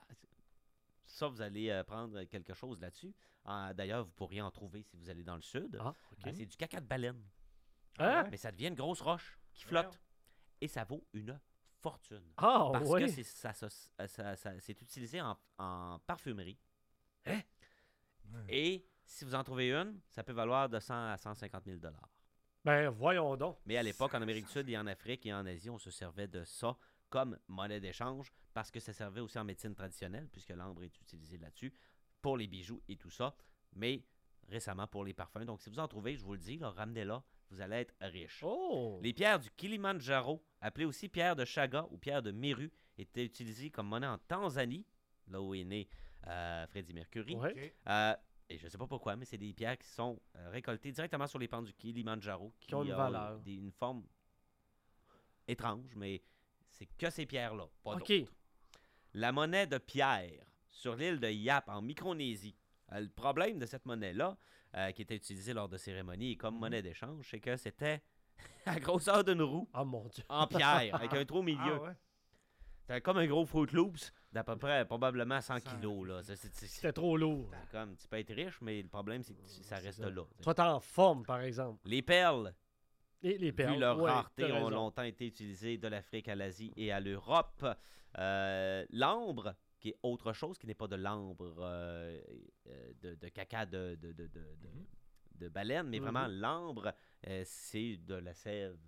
ça, vous allez euh, prendre quelque chose là-dessus. Ah, D'ailleurs, vous pourriez en trouver si vous allez dans le sud. Ah, OK. Euh, c'est du caca de baleine. Hein? Mais ça devient une grosse roche qui flotte. Et ça vaut une fortune. Ah, Parce ouais. que c'est ça, ça- ça- ça- c'est utilisé en, en parfumerie. Hein? Et si vous en trouvez une, ça peut valoir de cent à cent cinquante mille dollars. Ben, voyons donc. Mais à l'époque, en Amérique du Sud et en Afrique et en Asie, on se servait de ça comme monnaie d'échange parce que ça servait aussi en médecine traditionnelle, puisque l'ambre est utilisé là-dessus, pour les bijoux et tout ça, mais récemment pour les parfums. Donc, si vous en trouvez, je vous le dis, là, ramenez-la, vous allez être riche. Oh! Les pierres du Kilimandjaro, appelées aussi pierres de Chaga ou pierres de Meru, étaient utilisées comme monnaie en Tanzanie, là où est né euh, Freddie Mercury. Ouais. Ok. Euh, et je ne sais pas pourquoi, mais c'est des pierres qui sont euh, récoltées directement sur les pentes du Kilimandjaro, qui, Qui ont une valeur. des- une forme étrange, mais c'est que ces pierres-là, pas OK. d'autres. La monnaie de pierre sur l'île de Yap, en Micronésie. Euh, le problème de cette monnaie-là, euh, qui était utilisée lors de cérémonies et comme monnaie d'échange, c'est que c'était à la grosseur d'une roue Ah, mon Dieu. en pierre, avec un trou au milieu. Ah ouais? C'était comme un gros Fruit Loops d'à peu près, probablement cent cent kilos. Là. C'est- c'est- c'est- C'était trop lourd. c'est comme, tu peux être riche, mais le problème, c'est que ça reste ça. là. Toi, t'es en forme, par exemple. Les perles, Et les perles. vu leur ouais, rareté, t'as ont raison. longtemps été utilisées de l'Afrique à l'Asie et à l'Europe. Euh, l'ambre, qui est autre chose, qui n'est pas de l'ambre euh, euh, de, de caca de, de, de, de, de- de baleine, mais Mhm. vraiment l'ambre, euh, c'est de la sève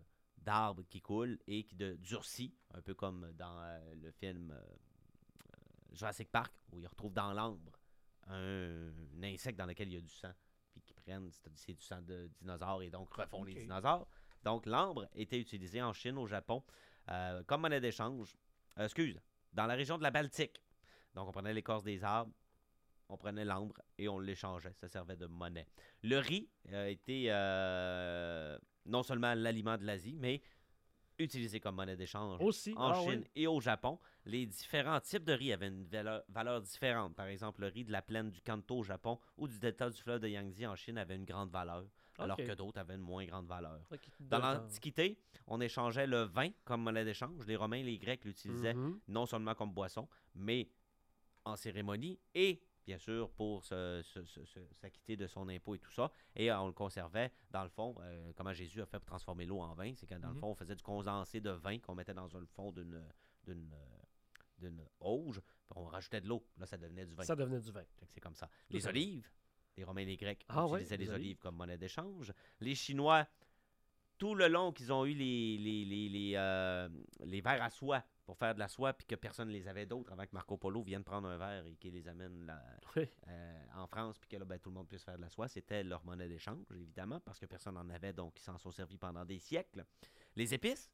d'arbres qui coulent et qui de, durcit, un peu comme dans euh, le film euh, Jurassic Park, où ils retrouvent dans l'ambre un, un insecte dans lequel il y a du sang, puis qui prennent, c'est, c'est du sang de dinosaures et donc refont okay. les dinosaures. Donc l'ambre était utilisé en Chine, au Japon, euh, comme monnaie d'échange, euh, excuse, dans la région de la Baltique. Donc on prenait l'écorce des arbres, on prenait l'ambre et on l'échangeait. Ça servait de monnaie. Le riz a été euh, non seulement l'aliment de l'Asie, mais utilisé comme monnaie d'échange aussi en ah, Chine oui. et au Japon. Les différents types de riz avaient une valeur, valeur différente. Par exemple, le riz de la plaine du Kanto au Japon ou du delta du fleuve de Yangtze en Chine avait une grande valeur, okay. alors que d'autres avaient une moins grande valeur. Okay. Dans l'Antiquité, on échangeait le vin comme monnaie d'échange. Les Romains et les Grecs l'utilisaient mm-hmm. non seulement comme boisson, mais en cérémonie et bien sûr, pour se, se, se, se, s'acquitter de son impôt et tout ça. Et euh, on le conservait, dans le fond, euh, comment Jésus a fait pour transformer l'eau en vin. C'est quand, dans mm-hmm. le fond, on faisait du condensé de vin qu'on mettait dans le fond d'une, d'une, d'une auge, puis on rajoutait de l'eau. Là, ça devenait du vin. Ça devenait du vin. C'est comme ça. Les tout olives, ça. Les Romains et les Grecs ah, utilisaient ouais, les, les olives, olives comme monnaie d'échange. Les Chinois, tout le long qu'ils ont eu les, les, les, les, euh, les verres à soie, pour faire de la soie, puis que personne ne les avait d'autres avant que Marco Polo vienne prendre un verre et qu'il les amène là, oui. euh, en France, puis que là, ben, tout le monde puisse faire de la soie. C'était leur monnaie d'échange, évidemment, parce que personne n'en avait, donc ils s'en sont servis pendant des siècles. Les épices,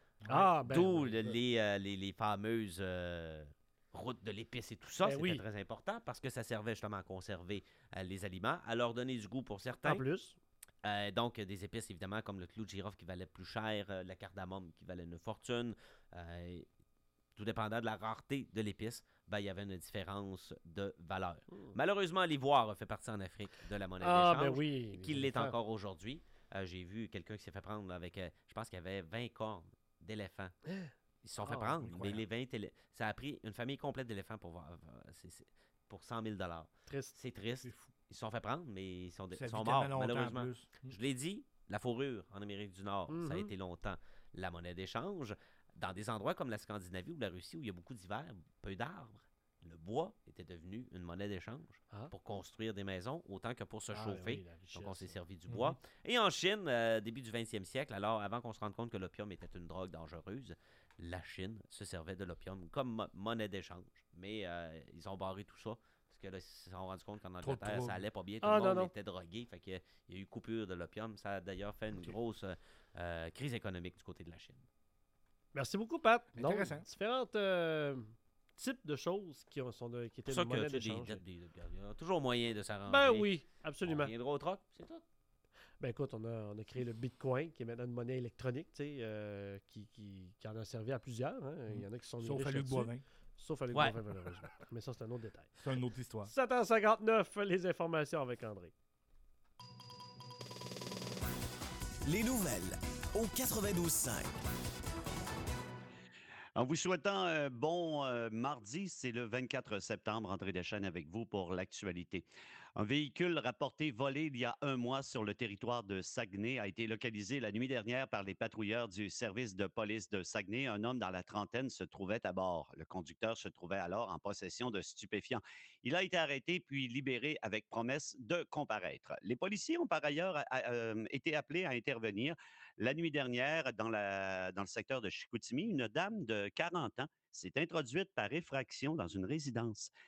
ah, ben, d'où oui, le, oui. Les, euh, les, les fameuses euh, routes de l'épice et tout ça, ben, c'était oui. très important, parce que ça servait justement à conserver euh, les aliments, à leur donner du goût pour certains. En plus. Euh, donc, des épices, évidemment, comme le clou de girofle qui valait plus cher, euh, la cardamome qui valait une fortune, euh, tout dépendant de la rareté de l'épice, ben, il y avait une différence de valeur. Mmh. Malheureusement, l'ivoire fait partie en Afrique de la monnaie ah, d'échange, ben oui, qui l'est encore aujourd'hui. Euh, j'ai vu quelqu'un qui s'est fait prendre avec, euh, je pense qu'il y avait vingt cornes d'éléphants. Ils se sont oh, fait prendre, mais les vingt élé- ça a pris une famille complète d'éléphants pour, voir, c'est, c'est, pour cent mille dollars. Triste. C'est triste. C'est fou. Ils se sont fait prendre, mais ils sont, ils sont morts, longtemps, malheureusement. Plus. Je l'ai dit, la fourrure en Amérique du Nord, mm-hmm. ça a été longtemps la monnaie d'échange. Dans des endroits comme la Scandinavie ou la Russie, où il y a beaucoup d'hiver, peu d'arbres, le bois était devenu une monnaie d'échange ah. pour construire des maisons, autant que pour se ah, chauffer. Oui, richesse, donc, on s'est servi du bois. Mm-hmm. Et en Chine, euh, début du vingtième siècle, alors avant qu'on se rende compte que l'opium était une drogue dangereuse, la Chine se servait de l'opium comme mo- monnaie d'échange. Mais euh, ils ont barré tout ça. Parce que là, ils se sont rendus compte qu'en Angleterre, ça allait pas bien. Tout ah, le monde non, non. était drogué. Fait qu'il y a eu coupure de l'opium. Ça a d'ailleurs fait une okay. grosse euh, crise économique du côté de la Chine. Merci beaucoup, Pat. Intéressant. Donc, différents euh, types de choses qui, ont, sont de, qui étaient de monnaie d'échange. Des, des, des, il y a toujours moyen de s'arranger. Ben oui, absolument. On viendra au troc, c'est tout. Ben écoute, on a, on a créé le Bitcoin, qui est maintenant une monnaie électronique, tu sais, euh, qui, qui, qui en a servi à plusieurs. Hein. Il y en a qui sont Sauf à Luc Boivin. Sauf à Luc ouais. Boivin, malheureusement. Mais ça, c'est un autre détail. C'est une autre histoire. sept heures cinquante-neuf, les informations avec André. Les nouvelles au quatre-vingt-douze cinq. En vous souhaitant un bon euh, mardi, c'est le vingt-quatre septembre, André Deschênes avec vous pour l'actualité. Un véhicule rapporté volé il y a un mois sur le territoire de Saguenay a été localisé la nuit dernière par les patrouilleurs du service de police de Saguenay. Un homme dans la trentaine se trouvait à bord. Le conducteur se trouvait alors en possession de stupéfiants. Il a été arrêté puis libéré avec promesse de comparaître. Les policiers ont par ailleurs a, a, euh, été appelés à intervenir. La nuit dernière, dans, la, dans le secteur de Chicoutimi, une dame de quarante ans s'est introduite par effraction dans une résidence.